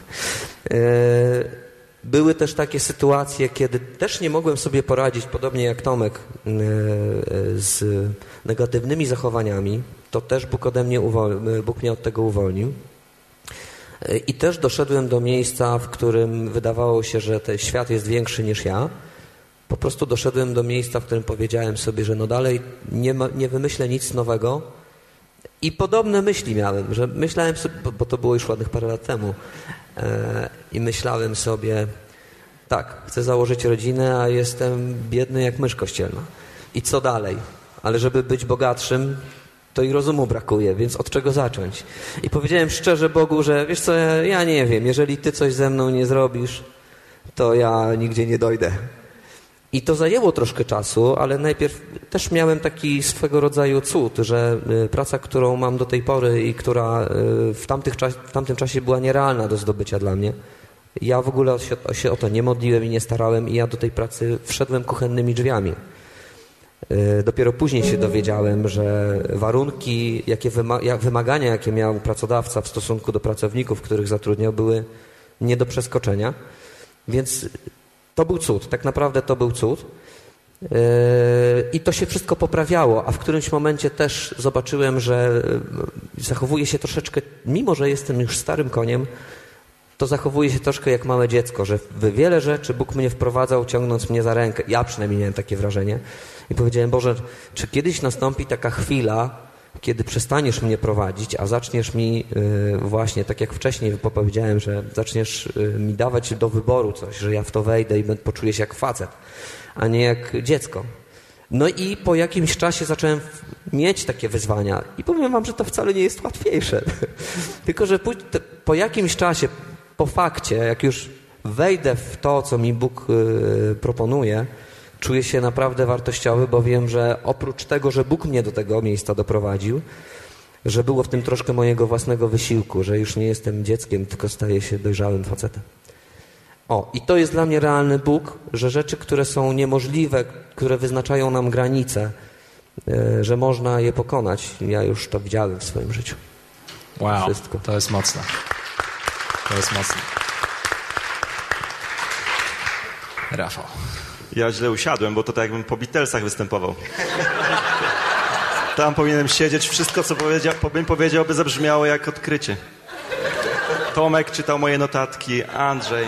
Były też takie sytuacje, kiedy też nie mogłem sobie poradzić, podobnie jak Tomek, z negatywnymi zachowaniami. To też Bóg ode mnie uwol- Bóg mnie od tego uwolnił. I też doszedłem do miejsca, w którym wydawało się, że ten świat jest większy niż ja. Po prostu doszedłem do miejsca, w którym powiedziałem sobie, że no dalej nie, ma, nie wymyślę nic nowego. I podobne myśli miałem, że myślałem sobie, bo to było już ładnych parę lat temu, e, i myślałem sobie, tak, chcę założyć rodzinę, a jestem biedny jak mysz kościelna. I co dalej? Ale żeby być bogatszym, to i rozumu brakuje, więc od czego zacząć? I powiedziałem szczerze Bogu, że wiesz co, ja, ja nie wiem, jeżeli Ty coś ze mną nie zrobisz, to ja nigdzie nie dojdę. I to zajęło troszkę czasu, ale najpierw też miałem taki swego rodzaju cud, że praca, którą mam do tej pory i która w, tamtych czas, w tamtym czasie była nierealna do zdobycia dla mnie, ja w ogóle się, się o to nie modliłem i nie starałem i ja do tej pracy wszedłem kuchennymi drzwiami. Dopiero później się dowiedziałem, że warunki, jakie wyma- wymagania, jakie miał pracodawca w stosunku do pracowników, których zatrudniał, były nie do przeskoczenia. Więc to był cud, tak naprawdę to był cud. I to się wszystko poprawiało, a w którymś momencie też zobaczyłem, że zachowuję się troszeczkę, mimo że jestem już starym koniem, to zachowuje się troszkę jak małe dziecko, że w wiele rzeczy Bóg mnie wprowadzał, ciągnąc mnie za rękę. Ja przynajmniej miałem takie wrażenie. I powiedziałem, Boże, czy kiedyś nastąpi taka chwila, kiedy przestaniesz mnie prowadzić, a zaczniesz mi yy, właśnie, tak jak wcześniej powiedziałem, że zaczniesz yy, mi dawać do wyboru coś, że ja w to wejdę i poczuję się jak facet, a nie jak dziecko. No i po jakimś czasie zacząłem mieć takie wyzwania i powiem wam, że to wcale nie jest łatwiejsze. Tylko że po, po jakimś czasie, po fakcie, jak już wejdę w to, co mi Bóg yy, proponuje, czuję się naprawdę wartościowy, bo wiem, że oprócz tego, że Bóg mnie do tego miejsca doprowadził, że było w tym troszkę mojego własnego wysiłku, że już nie jestem dzieckiem, tylko staję się dojrzałym facetem. O, i to jest dla mnie realny Bóg, że rzeczy, które są niemożliwe, które wyznaczają nam granice, yy, że można je pokonać. Ja już to widziałem w swoim życiu. Wow, Wszystko. To jest mocne. To jest mocne. Rafał. Ja źle usiadłem, bo to tak jakbym po Beatlesach występował. Tam powinienem siedzieć, wszystko co powiedział, bym powiedział, by zabrzmiało jak odkrycie. Tomek czytał moje notatki, Andrzej.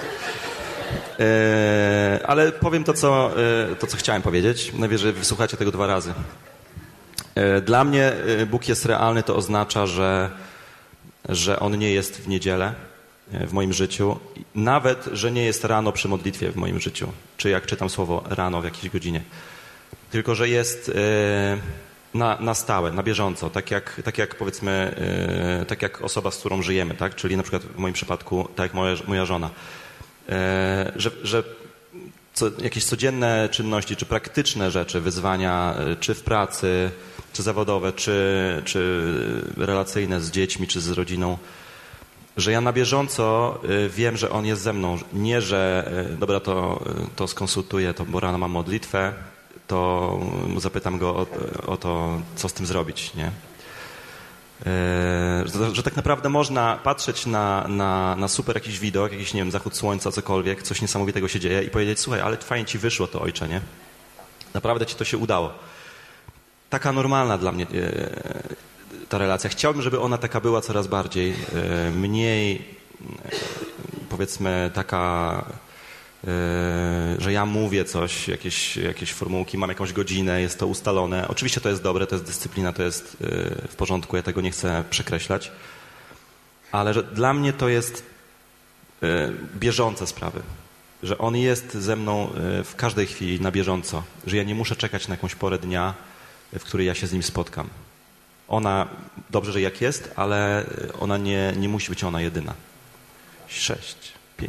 Eee, ale powiem to co, e, to, co chciałem powiedzieć. Najwyżej wysłuchacie tego dwa razy. E, dla mnie e, Bóg jest realny, to oznacza, że, że On nie jest w niedzielę w moim życiu, nawet, że nie jest rano przy modlitwie w moim życiu, czy jak czytam słowo rano w jakiejś godzinie, tylko, że jest e, na, na stałe, na bieżąco, tak jak, tak jak powiedzmy, e, tak jak osoba, z którą żyjemy, tak? Czyli na przykład w moim przypadku, tak jak moja, moja żona, e, że, że co, jakieś codzienne czynności, czy praktyczne rzeczy, wyzwania, czy w pracy, czy zawodowe, czy, czy relacyjne z dziećmi, czy z rodziną, że ja na bieżąco wiem, że On jest ze mną. Nie, że dobra, to, to skonsultuję, to bo rano mam modlitwę, to zapytam Go o, o to, co z tym zrobić, nie? Że, że tak naprawdę można patrzeć na, na, na super jakiś widok, jakiś, nie wiem, zachód słońca, cokolwiek, coś niesamowitego się dzieje i powiedzieć, słuchaj, ale fajnie Ci wyszło to, Ojcze, nie? Naprawdę Ci to się udało. Taka normalna dla mnie ta relacja. Chciałbym, żeby ona taka była coraz bardziej, mniej, powiedzmy, taka, że ja mówię coś, jakieś, jakieś formułki, mam jakąś godzinę, jest to ustalone. Oczywiście to jest dobre, to jest dyscyplina, to jest w porządku, ja tego nie chcę przekreślać, ale że dla mnie to jest bieżące sprawy, że On jest ze mną w każdej chwili na bieżąco, że ja nie muszę czekać na jakąś porę dnia, w której ja się z Nim spotkam. Ona, dobrze, że jak jest, ale ona nie, nie musi być ona jedyna. Sześć, pięć.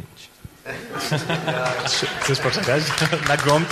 Chcesz poczekać na gong?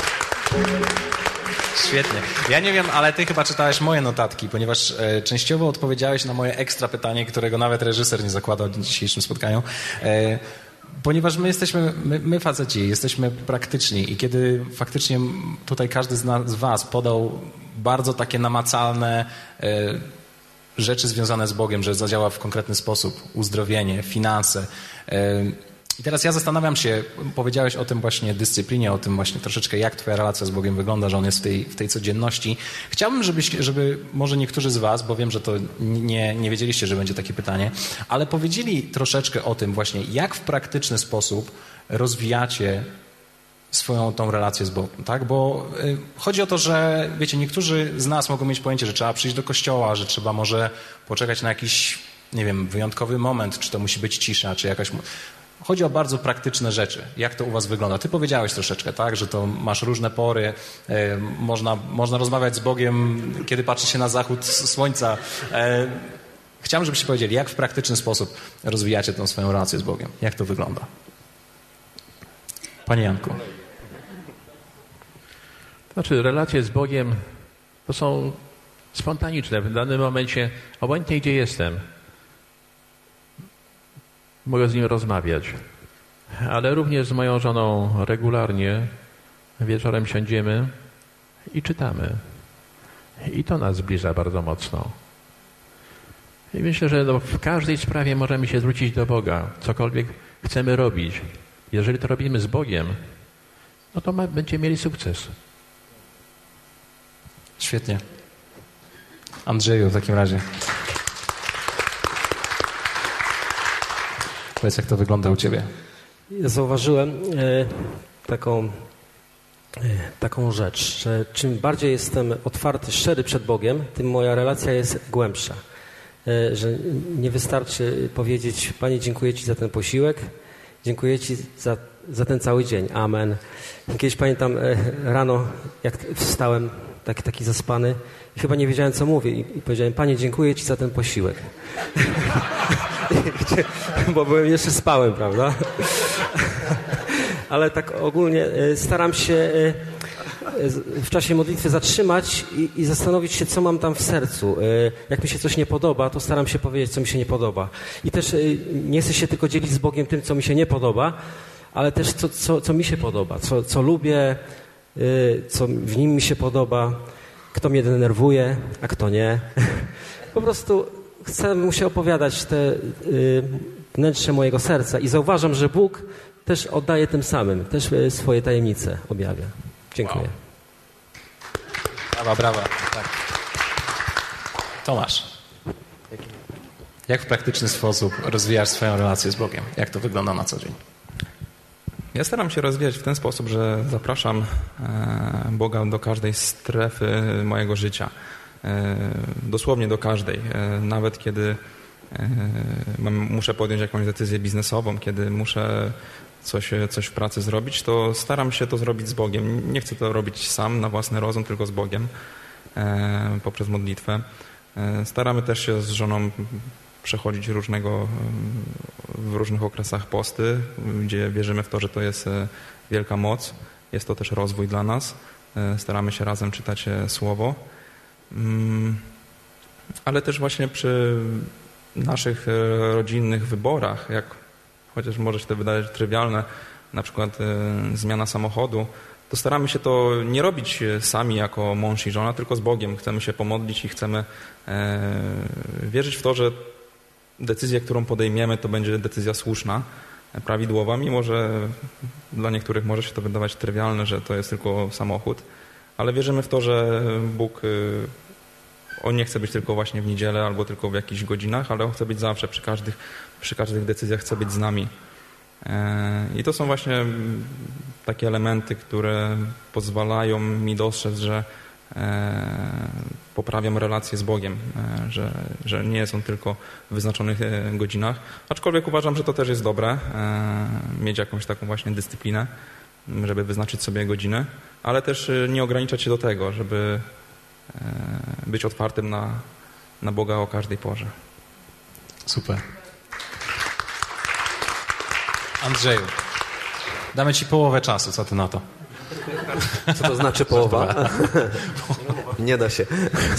Świetnie. Ja nie wiem, ale ty chyba czytałeś moje notatki, ponieważ e, częściowo odpowiedziałeś na moje ekstra pytanie, którego nawet reżyser nie zakładał w dzisiejszym spotkaniu. E, Ponieważ my jesteśmy, my, my faceci, jesteśmy praktyczni i kiedy faktycznie tutaj każdy z, nas, z was podał bardzo takie namacalne e, rzeczy związane z Bogiem, że zadziała w konkretny sposób, uzdrowienie, finanse. E, I teraz ja zastanawiam się, powiedziałeś o tym właśnie dyscyplinie, o tym właśnie troszeczkę jak twoja relacja z Bogiem wygląda, że On jest w tej, w tej codzienności. Chciałbym, żebyś, żeby może niektórzy z was, bo wiem, że to nie, nie wiedzieliście, że będzie takie pytanie, ale powiedzieli troszeczkę o tym właśnie, jak w praktyczny sposób rozwijacie swoją tą relację z Bogiem, tak? Bo y, chodzi o to, że wiecie, niektórzy z nas mogą mieć pojęcie, że trzeba przyjść do kościoła, że trzeba może poczekać na jakiś, nie wiem, wyjątkowy moment, czy to musi być cisza, czy jakaś... Chodzi o bardzo praktyczne rzeczy. Jak to u was wygląda? Ty powiedziałeś troszeczkę, tak, że to masz różne pory, e, można, można rozmawiać z Bogiem, kiedy patrzy się na zachód słońca. E, chciałem, żebyście powiedzieli, jak w praktyczny sposób rozwijacie tę swoją relację z Bogiem. Jak to wygląda? Panie Janku. Znaczy, relacje z Bogiem to są spontaniczne. W danym momencie, obojętnie gdzie jestem, mogę z nim rozmawiać. Ale również z moją żoną regularnie wieczorem siądziemy i czytamy. I to nas zbliża bardzo mocno. I myślę, że no, w każdej sprawie możemy się zwrócić do Boga. Cokolwiek chcemy robić. Jeżeli to robimy z Bogiem, no to ma, będziemy mieli sukces. Świetnie. Andrzeju, w takim razie. Powiedz, jak to wygląda u ciebie. Ja zauważyłem e, taką, e, taką rzecz, że czym bardziej jestem otwarty, szczery przed Bogiem, tym moja relacja jest głębsza. E, że nie wystarczy powiedzieć: Panie, dziękuję Ci za ten posiłek, dziękuję Ci za, za ten cały dzień. Amen. Kiedyś pamiętam e, rano, jak wstałem, taki, taki zaspany, i chyba nie wiedziałem, co mówię, i, i powiedziałem: Panie, dziękuję Ci za ten posiłek. Bo byłem jeszcze spałem, prawda? Ale tak ogólnie staram się w czasie modlitwy zatrzymać i, i zastanowić się, co mam tam w sercu. Jak mi się coś nie podoba, to staram się powiedzieć, co mi się nie podoba. I też nie chcę się tylko dzielić z Bogiem tym, co mi się nie podoba, ale też co, co, co mi się podoba, co, co lubię, co w nim mi się podoba, kto mnie denerwuje, a kto nie. Po prostu chcę mu się opowiadać te y, wnętrze mojego serca i zauważam, że Bóg też oddaje tym samym, też y, swoje tajemnice objawia. Dziękuję. Wow. Brawa, brawa. Tak. Tomasz, jak w praktyczny sposób rozwijasz swoją relację z Bogiem? Jak to wygląda na co dzień? Ja staram się rozwijać w ten sposób, że zapraszam Boga do każdej strefy mojego życia. Dosłownie do każdej. Nawet kiedy muszę podjąć jakąś decyzję biznesową, kiedy muszę coś, coś w pracy zrobić, to staram się to zrobić z Bogiem. Nie chcę to robić sam, na własny rozum, tylko z Bogiem poprzez modlitwę. Staramy też się z żoną przechodzić różnego, w różnych okresach posty, gdzie wierzymy w to, że to jest wielka moc. Jest to też rozwój dla nas. Staramy się razem czytać Słowo. Ale też właśnie przy naszych rodzinnych wyborach, jak chociaż może się to wydawać trywialne, na przykład zmiana samochodu, to staramy się to nie robić sami jako mąż i żona, tylko z Bogiem. Chcemy się pomodlić i chcemy wierzyć w to, że decyzja, którą podejmiemy, to będzie decyzja słuszna, prawidłowa, mimo że dla niektórych może się to wydawać trywialne, że to jest tylko samochód, ale wierzymy w to, że Bóg, On nie chce być tylko właśnie w niedzielę albo tylko w jakichś godzinach, ale On chce być zawsze, przy każdych, przy każdych decyzjach chce być z nami. I to są właśnie takie elementy, które pozwalają mi dostrzec, że poprawiam relacje z Bogiem, że, że nie jest On tylko w wyznaczonych godzinach. Aczkolwiek uważam, że to też jest dobre, mieć jakąś taką właśnie dyscyplinę, żeby wyznaczyć sobie godziny, ale też nie ograniczać się do tego, żeby być otwartym na, na Boga o każdej porze. Super. Andrzeju, damy Ci połowę czasu, co Ty na to? Co to znaczy połowa? Nie da się.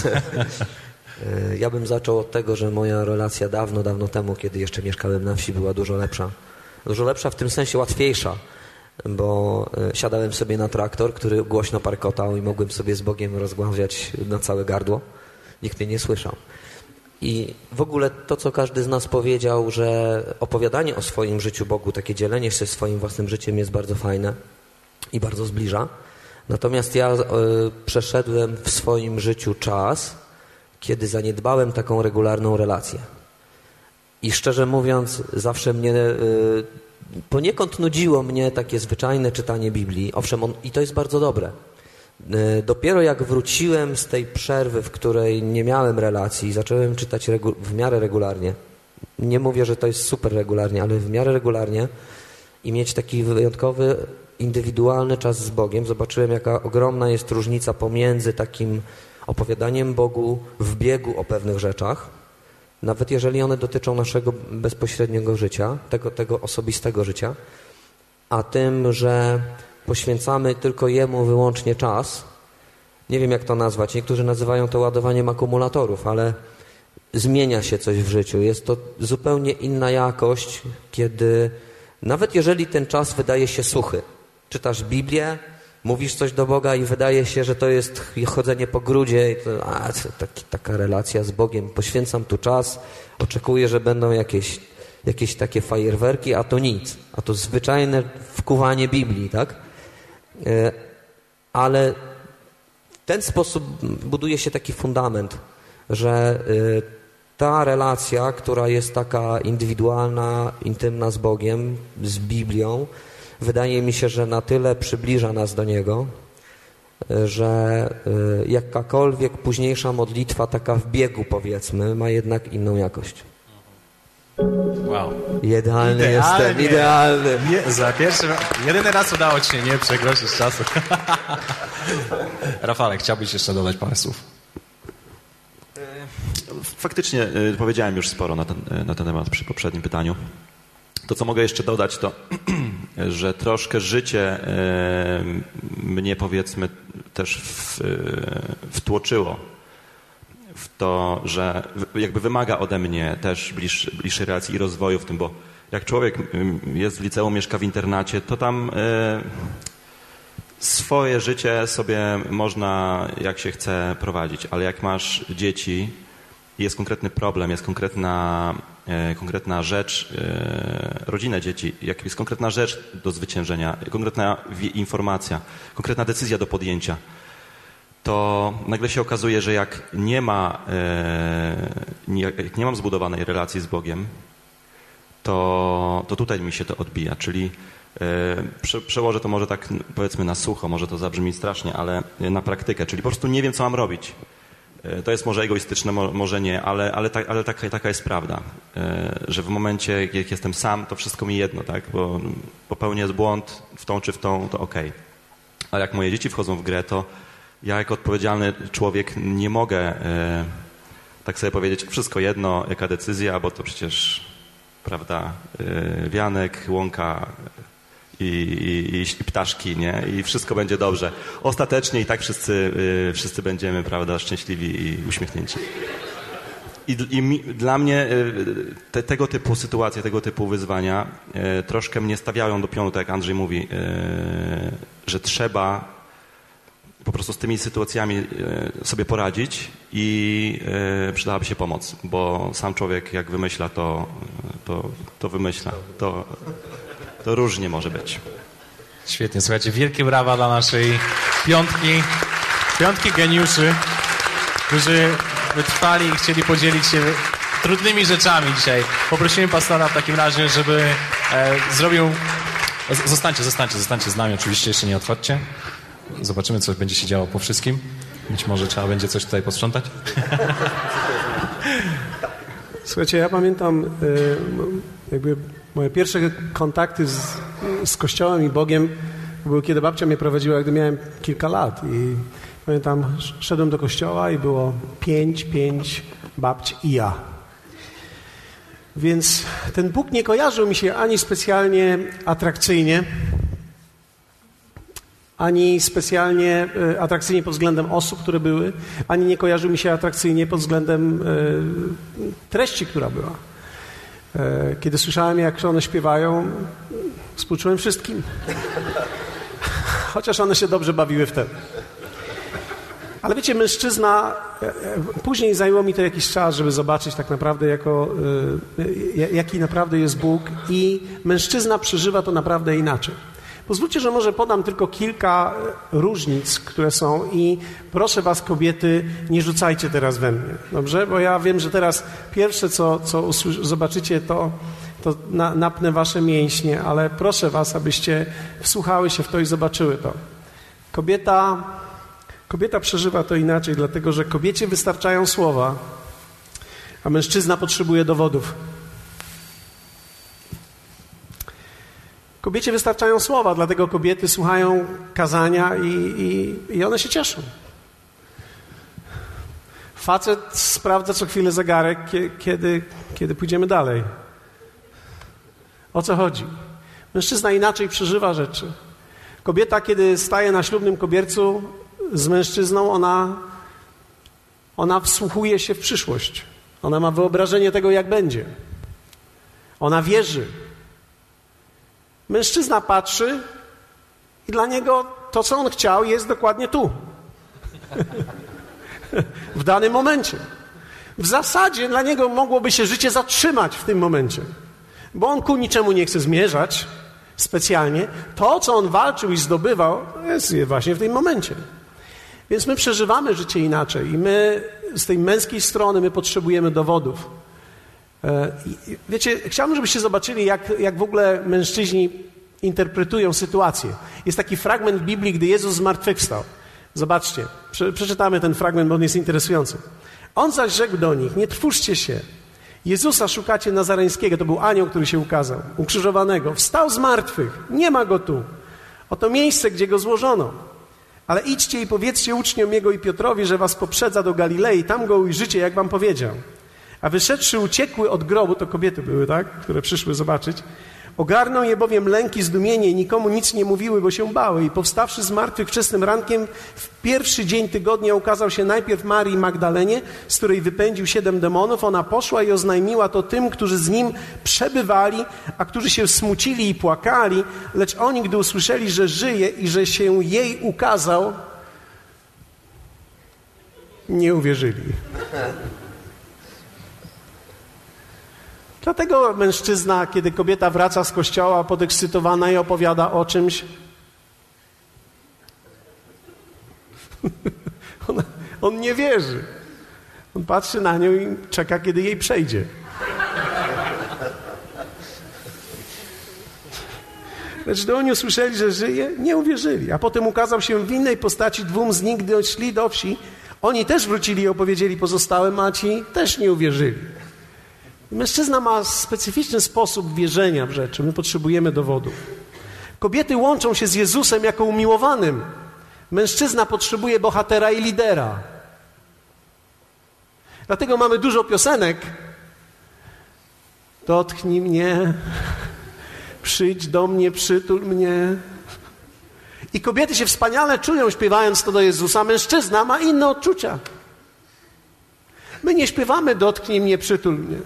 Ja bym zaczął od tego, że moja relacja dawno, dawno temu, kiedy jeszcze mieszkałem na wsi, była dużo lepsza. Dużo lepsza w tym sensie łatwiejsza, bo siadałem sobie na traktor, który głośno parkotał i mogłem sobie z Bogiem rozmawiać na całe gardło. Nikt mnie nie słyszał. I w ogóle to, co każdy z nas powiedział, że opowiadanie o swoim życiu Bogu, takie dzielenie się swoim własnym życiem jest bardzo fajne i bardzo zbliża. Natomiast ja y, przeszedłem w swoim życiu czas, kiedy zaniedbałem taką regularną relację. I szczerze mówiąc, zawsze mnie y, poniekąd nudziło mnie takie zwyczajne czytanie Biblii. Owszem, on, i to jest bardzo dobre. Y, dopiero jak wróciłem z tej przerwy, w której nie miałem relacji, zacząłem czytać regu- w miarę regularnie. Nie mówię, że to jest super regularnie, ale w miarę regularnie i mieć taki wyjątkowy, indywidualny czas z Bogiem, zobaczyłem, jaka ogromna jest różnica pomiędzy takim opowiadaniem Bogu w biegu o pewnych rzeczach, nawet jeżeli one dotyczą naszego bezpośredniego życia, tego, tego osobistego życia, a tym, że poświęcamy tylko Jemu wyłącznie czas nie wiem jak to nazwać, niektórzy nazywają to ładowaniem akumulatorów, ale zmienia się coś w życiu. Jest to zupełnie inna jakość, kiedy nawet jeżeli ten czas wydaje się suchy, czytasz Biblię, mówisz coś do Boga i wydaje się, że to jest chodzenie po grudzie i to, a, taki, taka relacja z Bogiem, poświęcam tu czas, oczekuję, że będą jakieś, jakieś takie fajerwerki, a to nic, a to zwyczajne wkuwanie Biblii, tak? Ale w ten sposób buduje się taki fundament, że ta relacja, która jest taka indywidualna, intymna z Bogiem, z Biblią, wydaje mi się, że na tyle przybliża nas do Niego, że jakakolwiek późniejsza modlitwa, taka w biegu powiedzmy, ma jednak inną jakość. Wow. Idealny Idealnie. jestem, idealny. Nie, za pierwszy raz, jedyny raz udało ci się nie przekroczyć czasu. Rafale, chciałbyś jeszcze dodać parę słów? Faktycznie y, powiedziałem już sporo na ten, na ten temat przy poprzednim pytaniu. To, co mogę jeszcze dodać, to, że troszkę życie y, mnie, powiedzmy, też w, y, wtłoczyło w to, że jakby wymaga ode mnie też bliższy, bliższej relacji i rozwoju w tym, bo jak człowiek jest w liceum, mieszka w internacie, to tam y, swoje życie sobie można jak się chce prowadzić, ale jak masz dzieci, jest konkretny problem, jest konkretna, e, konkretna rzecz, e, rodzinę dzieci, jak jest konkretna rzecz do zwyciężenia, konkretna informacja, konkretna decyzja do podjęcia, to nagle się okazuje, że jak nie ma, e, nie, jak nie mam zbudowanej relacji z Bogiem, to, to tutaj mi się to odbija, czyli e, prze, przełożę to może tak powiedzmy na sucho, może to zabrzmi strasznie, ale na praktykę, czyli po prostu nie wiem, co mam robić. To jest może egoistyczne, może nie, ale, ale, ta, ale taka, taka jest prawda, że w momencie, jak jestem sam, to wszystko mi jedno, tak? Bo popełnię błąd w tą czy w tą, to okej. Okay. Ale jak moje dzieci wchodzą w grę, to ja jako odpowiedzialny człowiek nie mogę tak sobie powiedzieć, wszystko jedno, jaka decyzja, bo to przecież, prawda, wianek, łąka i, i, i ptaszki, nie? I wszystko będzie dobrze. Ostatecznie i tak wszyscy, yy, wszyscy będziemy, prawda, szczęśliwi i uśmiechnięci. I, i mi, dla mnie yy, te, tego typu sytuacje, tego typu wyzwania yy, troszkę mnie stawiają do pionu, tak jak Andrzej mówi, yy, że trzeba po prostu z tymi sytuacjami yy, sobie poradzić i yy, przydałaby się pomoc, bo sam człowiek jak wymyśla, to, to, to wymyśla. To, To różnie może być. Świetnie, słuchajcie, wielkie brawa dla naszej piątki, piątki geniuszy, którzy wytrwali i chcieli podzielić się trudnymi rzeczami dzisiaj. Poprosimy pastora w takim razie, żeby e, zrobił... Zostańcie, zostańcie, zostańcie z nami, oczywiście, jeszcze nie odchodźcie. Zobaczymy, co będzie się działo po wszystkim. Być może trzeba będzie coś tutaj posprzątać. Słuchajcie, ja pamiętam jakby moje pierwsze kontakty z, z Kościołem i Bogiem były, kiedy babcia mnie prowadziła, gdy miałem kilka lat. I pamiętam, szedłem do kościoła i było pięć, pięć babci i ja. Więc ten Bóg nie kojarzył mi się ani specjalnie atrakcyjnie, ani specjalnie atrakcyjnie pod względem osób, które były, ani nie kojarzył mi się atrakcyjnie pod względem treści, która była. Kiedy słyszałem, jak one śpiewają, współczułem wszystkim. Chociaż one się dobrze bawiły wtedy. Ale wiecie, mężczyzna, później zajęło mi to jakiś czas, żeby zobaczyć tak naprawdę, jako, jaki naprawdę jest Bóg, i mężczyzna przeżywa to naprawdę inaczej. Pozwólcie, że może podam tylko kilka różnic, które są, i proszę was, kobiety, nie rzucajcie teraz we mnie, dobrze? Bo ja wiem, że teraz pierwsze, co, co zobaczycie, to, to na, napnę wasze mięśnie, ale proszę was, abyście wsłuchały się w to i zobaczyły to. Kobieta, kobieta przeżywa to inaczej, dlatego że kobiecie wystarczają słowa, a mężczyzna potrzebuje dowodów. Kobiecie wystarczają słowa, dlatego kobiety słuchają kazania i, i, i one się cieszą. Facet sprawdza co chwilę zegarek, kiedy, kiedy pójdziemy dalej. O co chodzi? Mężczyzna inaczej przeżywa rzeczy. Kobieta, kiedy staje na ślubnym kobiercu, z mężczyzną, ona, ona wsłuchuje się w przyszłość. Ona ma wyobrażenie tego, jak będzie. Ona wierzy. Mężczyzna patrzy i dla niego to, co on chciał, jest dokładnie tu. W danym momencie. W zasadzie dla niego mogłoby się życie zatrzymać w tym momencie. Bo on ku niczemu nie chce zmierzać specjalnie. To, co on walczył i zdobywał, jest właśnie w tym momencie. Więc my przeżywamy życie inaczej. I my z tej męskiej strony my potrzebujemy dowodów. I wiecie, chciałbym, żebyście zobaczyli, jak, jak w ogóle mężczyźni interpretują sytuację. Jest taki fragment w Biblii, gdy Jezus zmartwychwstał. Zobaczcie, prze, przeczytamy ten fragment, bo on jest interesujący. On zaś rzekł do nich, nie trwóżcie się. Jezusa szukacie Nazareńskiego, to był anioł, który się ukazał, ukrzyżowanego. Wstał z martwych, nie ma go tu. Oto miejsce, gdzie go złożono. Ale idźcie i powiedzcie uczniom Jego i Piotrowi, że was poprzedza do Galilei, tam go ujrzycie, jak wam powiedział. A wyszedłszy uciekły od grobu, to kobiety były, tak, które przyszły zobaczyć, ogarnął je bowiem lęk i zdumienie i nikomu nic nie mówiły, bo się bały. I powstawszy z martwych wczesnym rankiem, w pierwszy dzień tygodnia ukazał się najpierw Marii Magdalenie, z której wypędził siedem demonów. Ona poszła i oznajmiła to tym, którzy z nim przebywali, a którzy się smucili i płakali. Lecz oni, gdy usłyszeli, że żyje i że się jej ukazał, nie uwierzyli. Dlatego mężczyzna, kiedy kobieta wraca z kościoła podekscytowana i opowiada o czymś, on, on nie wierzy. On patrzy na nią i czeka, kiedy jej przejdzie. Lecz gdy oni usłyszeli, że żyje, nie uwierzyli. A potem ukazał się w innej postaci dwóm z nich, gdy szli do wsi. Oni też wrócili i opowiedzieli pozostałym, a ci też nie uwierzyli. Mężczyzna ma specyficzny sposób wierzenia w rzeczy. My potrzebujemy dowodów. Kobiety łączą się z Jezusem jako umiłowanym. Mężczyzna potrzebuje bohatera i lidera. Dlatego mamy dużo piosenek. Dotknij mnie, przyjdź do mnie, przytul mnie. I kobiety się wspaniale czują, śpiewając to do Jezusa. Mężczyzna ma inne odczucia. My nie śpiewamy dotknij mnie, przytul mnie.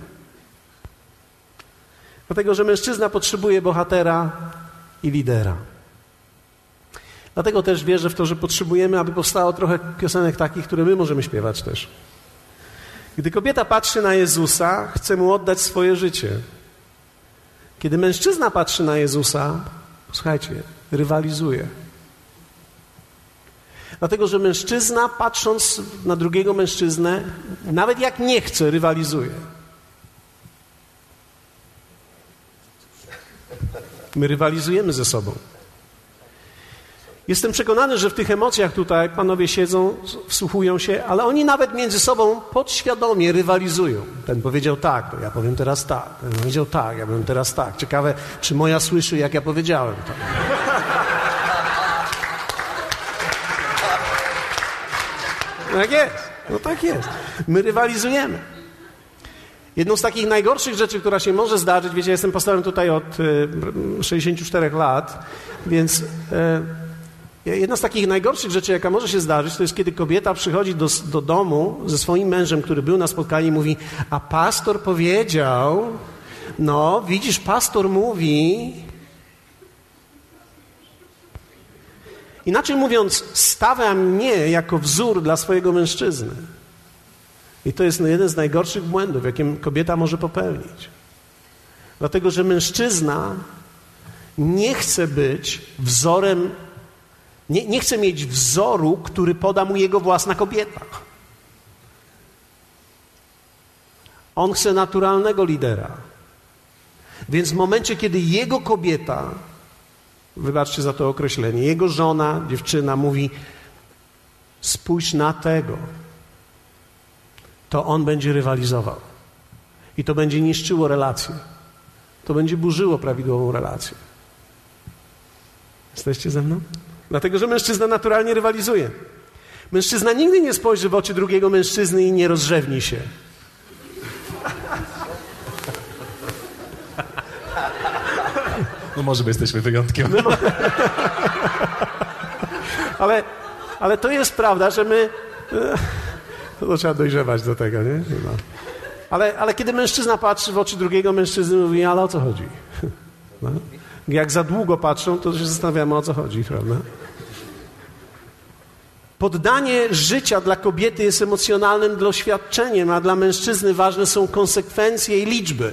Dlatego, że mężczyzna potrzebuje bohatera i lidera. Dlatego też wierzę w to, że potrzebujemy, aby powstało trochę piosenek takich, które my możemy śpiewać też. Gdy kobieta patrzy na Jezusa, chce Mu oddać swoje życie. Kiedy mężczyzna patrzy na Jezusa, słuchajcie, rywalizuje. Dlatego, że mężczyzna, patrząc na drugiego mężczyznę, nawet jak nie chce, rywalizuje. My rywalizujemy ze sobą. Jestem przekonany, że w tych emocjach tutaj panowie siedzą, wsłuchują się, ale oni nawet między sobą podświadomie rywalizują. Ten powiedział tak, to ja powiem teraz tak. Ten powiedział tak, ja powiem teraz tak. Ciekawe, czy moja słyszy, jak ja powiedziałem to. Tak jest, no tak jest. My rywalizujemy. Jedną z takich najgorszych rzeczy, która się może zdarzyć, wiecie, jestem pastorem tutaj od y, sześćdziesięciu czterech lat, więc y, jedna z takich najgorszych rzeczy, jaka może się zdarzyć, to jest, kiedy kobieta przychodzi do, do domu ze swoim mężem, który był na spotkaniu i mówi, a pastor powiedział, no widzisz, pastor mówi... Inaczej mówiąc, stawia mnie jako wzór dla swojego mężczyzny. I to jest jeden z najgorszych błędów, jakie kobieta może popełnić. Dlatego, że mężczyzna nie chce być wzorem, nie, nie chce mieć wzoru, który poda mu jego własna kobieta. On chce naturalnego lidera. Więc w momencie, kiedy jego kobieta, wybaczcie za to określenie, jego żona, dziewczyna mówi, spójrz na tego, to on będzie rywalizował. I to będzie niszczyło relację. To będzie burzyło prawidłową relację. Jesteście ze mną? Dlatego, że mężczyzna naturalnie rywalizuje. Mężczyzna nigdy nie spojrzy w oczy drugiego mężczyzny i nie rozrzewni się. No może my jesteśmy wyjątkiem. Ale ale to jest prawda, że my... To trzeba dojrzewać do tego, nie? No. Ale, ale kiedy mężczyzna patrzy w oczy drugiego mężczyzny, mówi, ale o co chodzi? No. Jak za długo patrzą, to się zastanawiamy, o co chodzi, prawda? Poddanie życia dla kobiety jest emocjonalnym doświadczeniem, a dla mężczyzny ważne są konsekwencje i liczby.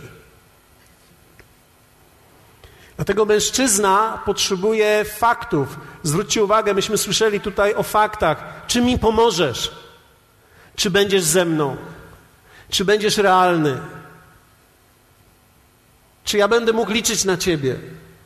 Dlatego mężczyzna potrzebuje faktów. Zwróćcie uwagę, myśmy słyszeli tutaj o faktach. Czy mi pomożesz? Czy będziesz ze mną? Czy będziesz realny? Czy ja będę mógł liczyć na Ciebie?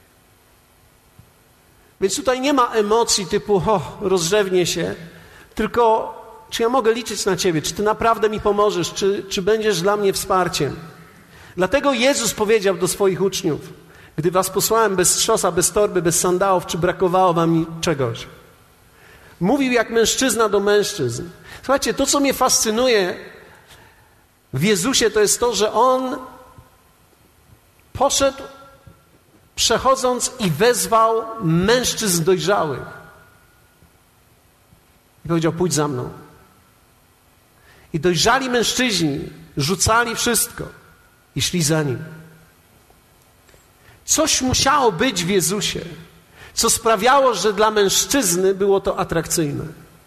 Więc tutaj nie ma emocji typu o, rozrzewnię się, tylko czy ja mogę liczyć na Ciebie? Czy Ty naprawdę mi pomożesz? Czy, czy będziesz dla mnie wsparciem? Dlatego Jezus powiedział do swoich uczniów, gdy was posłałem bez trzosa, bez torby, bez sandałów, czy brakowało wam czegoś? Mówił jak mężczyzna do mężczyzn. Słuchajcie, to co mnie fascynuje w Jezusie, to jest to, że On poszedł przechodząc i wezwał mężczyzn dojrzałych. I powiedział, pójdź za mną. I dojrzali mężczyźni rzucali wszystko i szli za Nim. Coś musiało być w Jezusie, co sprawiało, że dla mężczyzny było to atrakcyjne.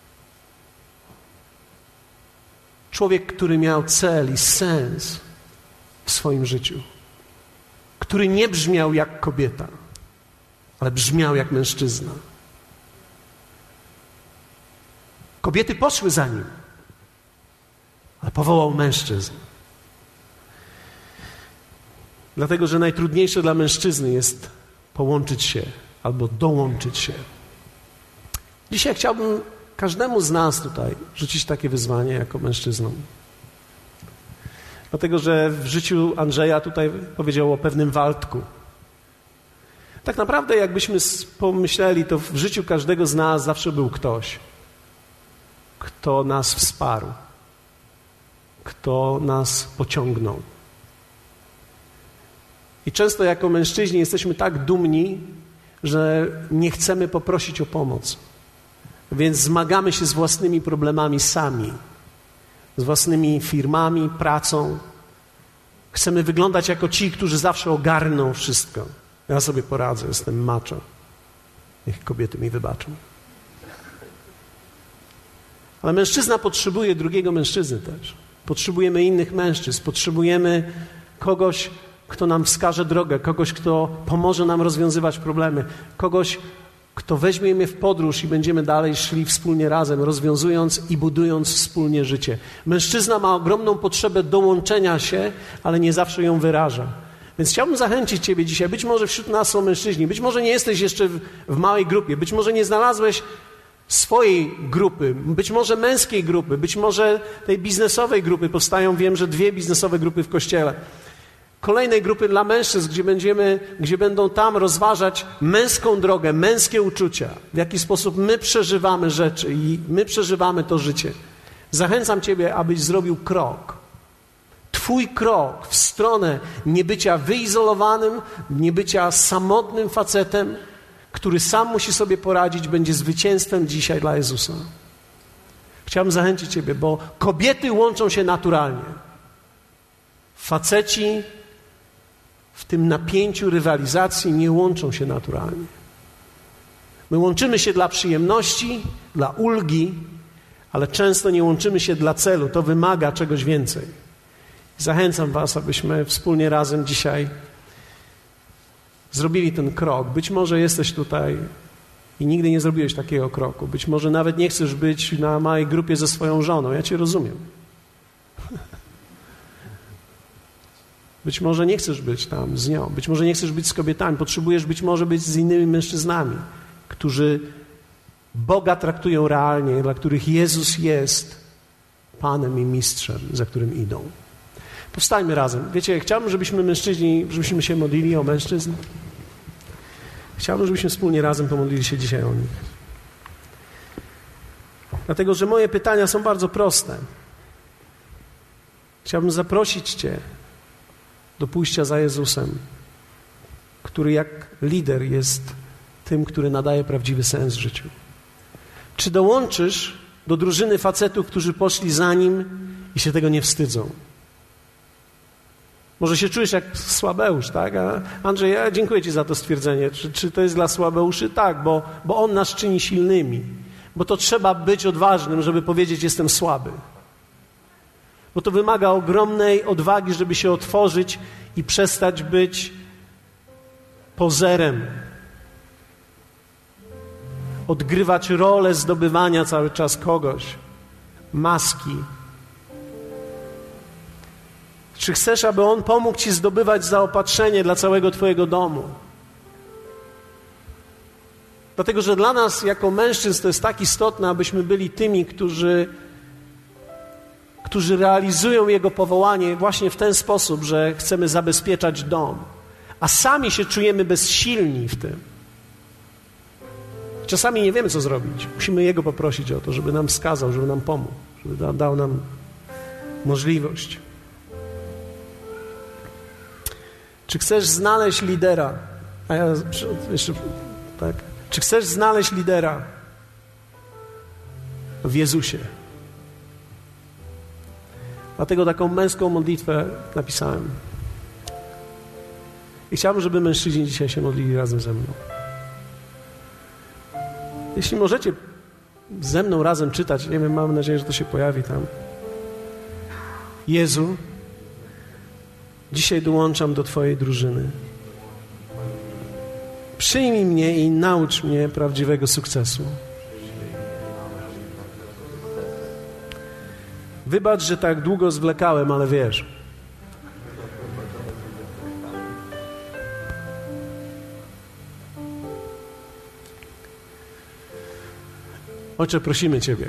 Człowiek, który miał cel i sens w swoim życiu. Który nie brzmiał jak kobieta, ale brzmiał jak mężczyzna. Kobiety poszły za nim, ale powołał mężczyzn. Dlatego, że najtrudniejsze dla mężczyzny jest połączyć się albo dołączyć się. Dzisiaj chciałbym każdemu z nas tutaj rzucić takie wyzwanie jako mężczyznom. Dlatego, że w życiu Andrzeja tutaj powiedział o pewnym Waldku. Tak naprawdę, jakbyśmy pomyśleli, to w życiu każdego z nas zawsze był ktoś, kto nas wsparł, kto nas pociągnął. I często jako mężczyźni jesteśmy tak dumni, że nie chcemy poprosić o pomoc. Więc zmagamy się z własnymi problemami sami. Z własnymi firmami, pracą. Chcemy wyglądać jako ci, którzy zawsze ogarną wszystko. Ja sobie poradzę, jestem macho. Niech kobiety mi wybaczą. Ale mężczyzna potrzebuje drugiego mężczyzny też. Potrzebujemy innych mężczyzn. Potrzebujemy kogoś, kto nam wskaże drogę. Kogoś, kto pomoże nam rozwiązywać problemy. Kogoś, kto weźmie mnie w podróż i będziemy dalej szli wspólnie razem, rozwiązując i budując wspólnie życie. Mężczyzna ma ogromną potrzebę dołączenia się, ale nie zawsze ją wyraża. Więc chciałbym zachęcić Ciebie dzisiaj. Być może wśród nas są mężczyźni, być może nie jesteś jeszcze w, w małej grupie, być może nie znalazłeś swojej grupy, być może męskiej grupy, być może tej biznesowej grupy. Powstają, wiem, że dwie biznesowe grupy w Kościele. Kolejnej grupy dla mężczyzn, gdzie będziemy, gdzie będą tam rozważać męską drogę, męskie uczucia, w jaki sposób my przeżywamy rzeczy i my przeżywamy to życie. Zachęcam Ciebie, abyś zrobił krok. Twój krok w stronę niebycia wyizolowanym, niebycia samotnym facetem, który sam musi sobie poradzić, będzie zwycięstwem dzisiaj dla Jezusa. Chciałbym zachęcić Ciebie, bo kobiety łączą się naturalnie. Faceci w tym napięciu rywalizacji nie łączą się naturalnie. My łączymy się dla przyjemności, dla ulgi, ale często nie łączymy się dla celu. To wymaga czegoś więcej. Zachęcam Was, abyśmy wspólnie razem dzisiaj zrobili ten krok. Być może jesteś tutaj i nigdy nie zrobiłeś takiego kroku. Być może nawet nie chcesz być na małej grupie ze swoją żoną. Ja Cię rozumiem. Być może nie chcesz być tam z nią. Być może nie chcesz być z kobietami. Potrzebujesz być może być z innymi mężczyznami, którzy Boga traktują realnie, dla których Jezus jest Panem i Mistrzem, za którym idą. Powstańmy razem. Wiecie, chciałbym, żebyśmy mężczyźni, żebyśmy się modlili o mężczyzn. Chciałbym, żebyśmy wspólnie razem pomodlili się dzisiaj o nich. Dlatego, że moje pytania są bardzo proste. Chciałbym zaprosić Cię do pójścia za Jezusem, który jak lider jest tym, który nadaje prawdziwy sens życiu. Czy dołączysz do drużyny facetów, którzy poszli za nim i się tego nie wstydzą? Może się czujesz jak Słabeusz, tak? A Andrzej, ja dziękuję Ci za to stwierdzenie. Czy, czy to jest dla Słabeuszy? Tak, bo, bo on nas czyni silnymi. Bo to trzeba być odważnym, żeby powiedzieć, jestem słaby. Bo to wymaga ogromnej odwagi, żeby się otworzyć i przestać być pozerem. Odgrywać rolę zdobywania cały czas kogoś. Maski. Czy chcesz, aby On pomógł Ci zdobywać zaopatrzenie dla całego Twojego domu? Dlatego, że dla nas jako mężczyzn to jest tak istotne, abyśmy byli tymi, którzy, którzy realizują Jego powołanie właśnie w ten sposób, że chcemy zabezpieczać dom, a sami się czujemy bezsilni w tym. Czasami nie wiemy, co zrobić. Musimy Jego poprosić o to, żeby nam wskazał, żeby nam pomógł, żeby dał nam możliwość. Czy chcesz znaleźć lidera? A ja jeszcze, tak. Czy chcesz znaleźć lidera w Jezusie? Dlatego taką męską modlitwę napisałem. I chciałbym, żeby mężczyźni dzisiaj się modlili razem ze mną. Jeśli możecie ze mną razem czytać, nie wiem, mam nadzieję, że to się pojawi tam. Jezu, dzisiaj dołączam do Twojej drużyny. Przyjmij mnie i naucz mnie prawdziwego sukcesu. Wybacz, że tak długo zwlekałem, ale wiesz. Ojcze, prosimy Ciebie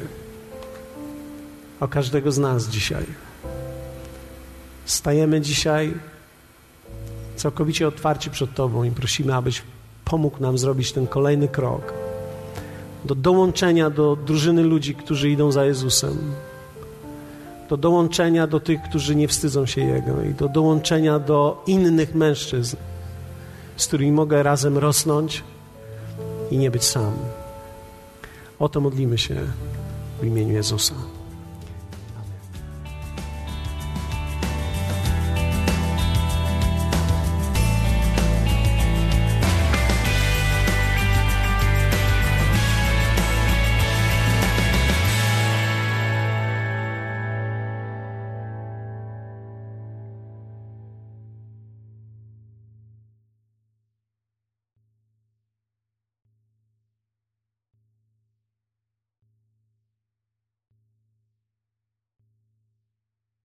o każdego z nas dzisiaj. Stajemy dzisiaj całkowicie otwarci przed Tobą i prosimy, abyś pomógł nam zrobić ten kolejny krok do dołączenia do drużyny ludzi, którzy idą za Jezusem, do dołączenia do tych, którzy nie wstydzą się Jego i do dołączenia do innych mężczyzn, z którymi mogę razem rosnąć i nie być sam. O to modlimy się w imieniu Jezusa.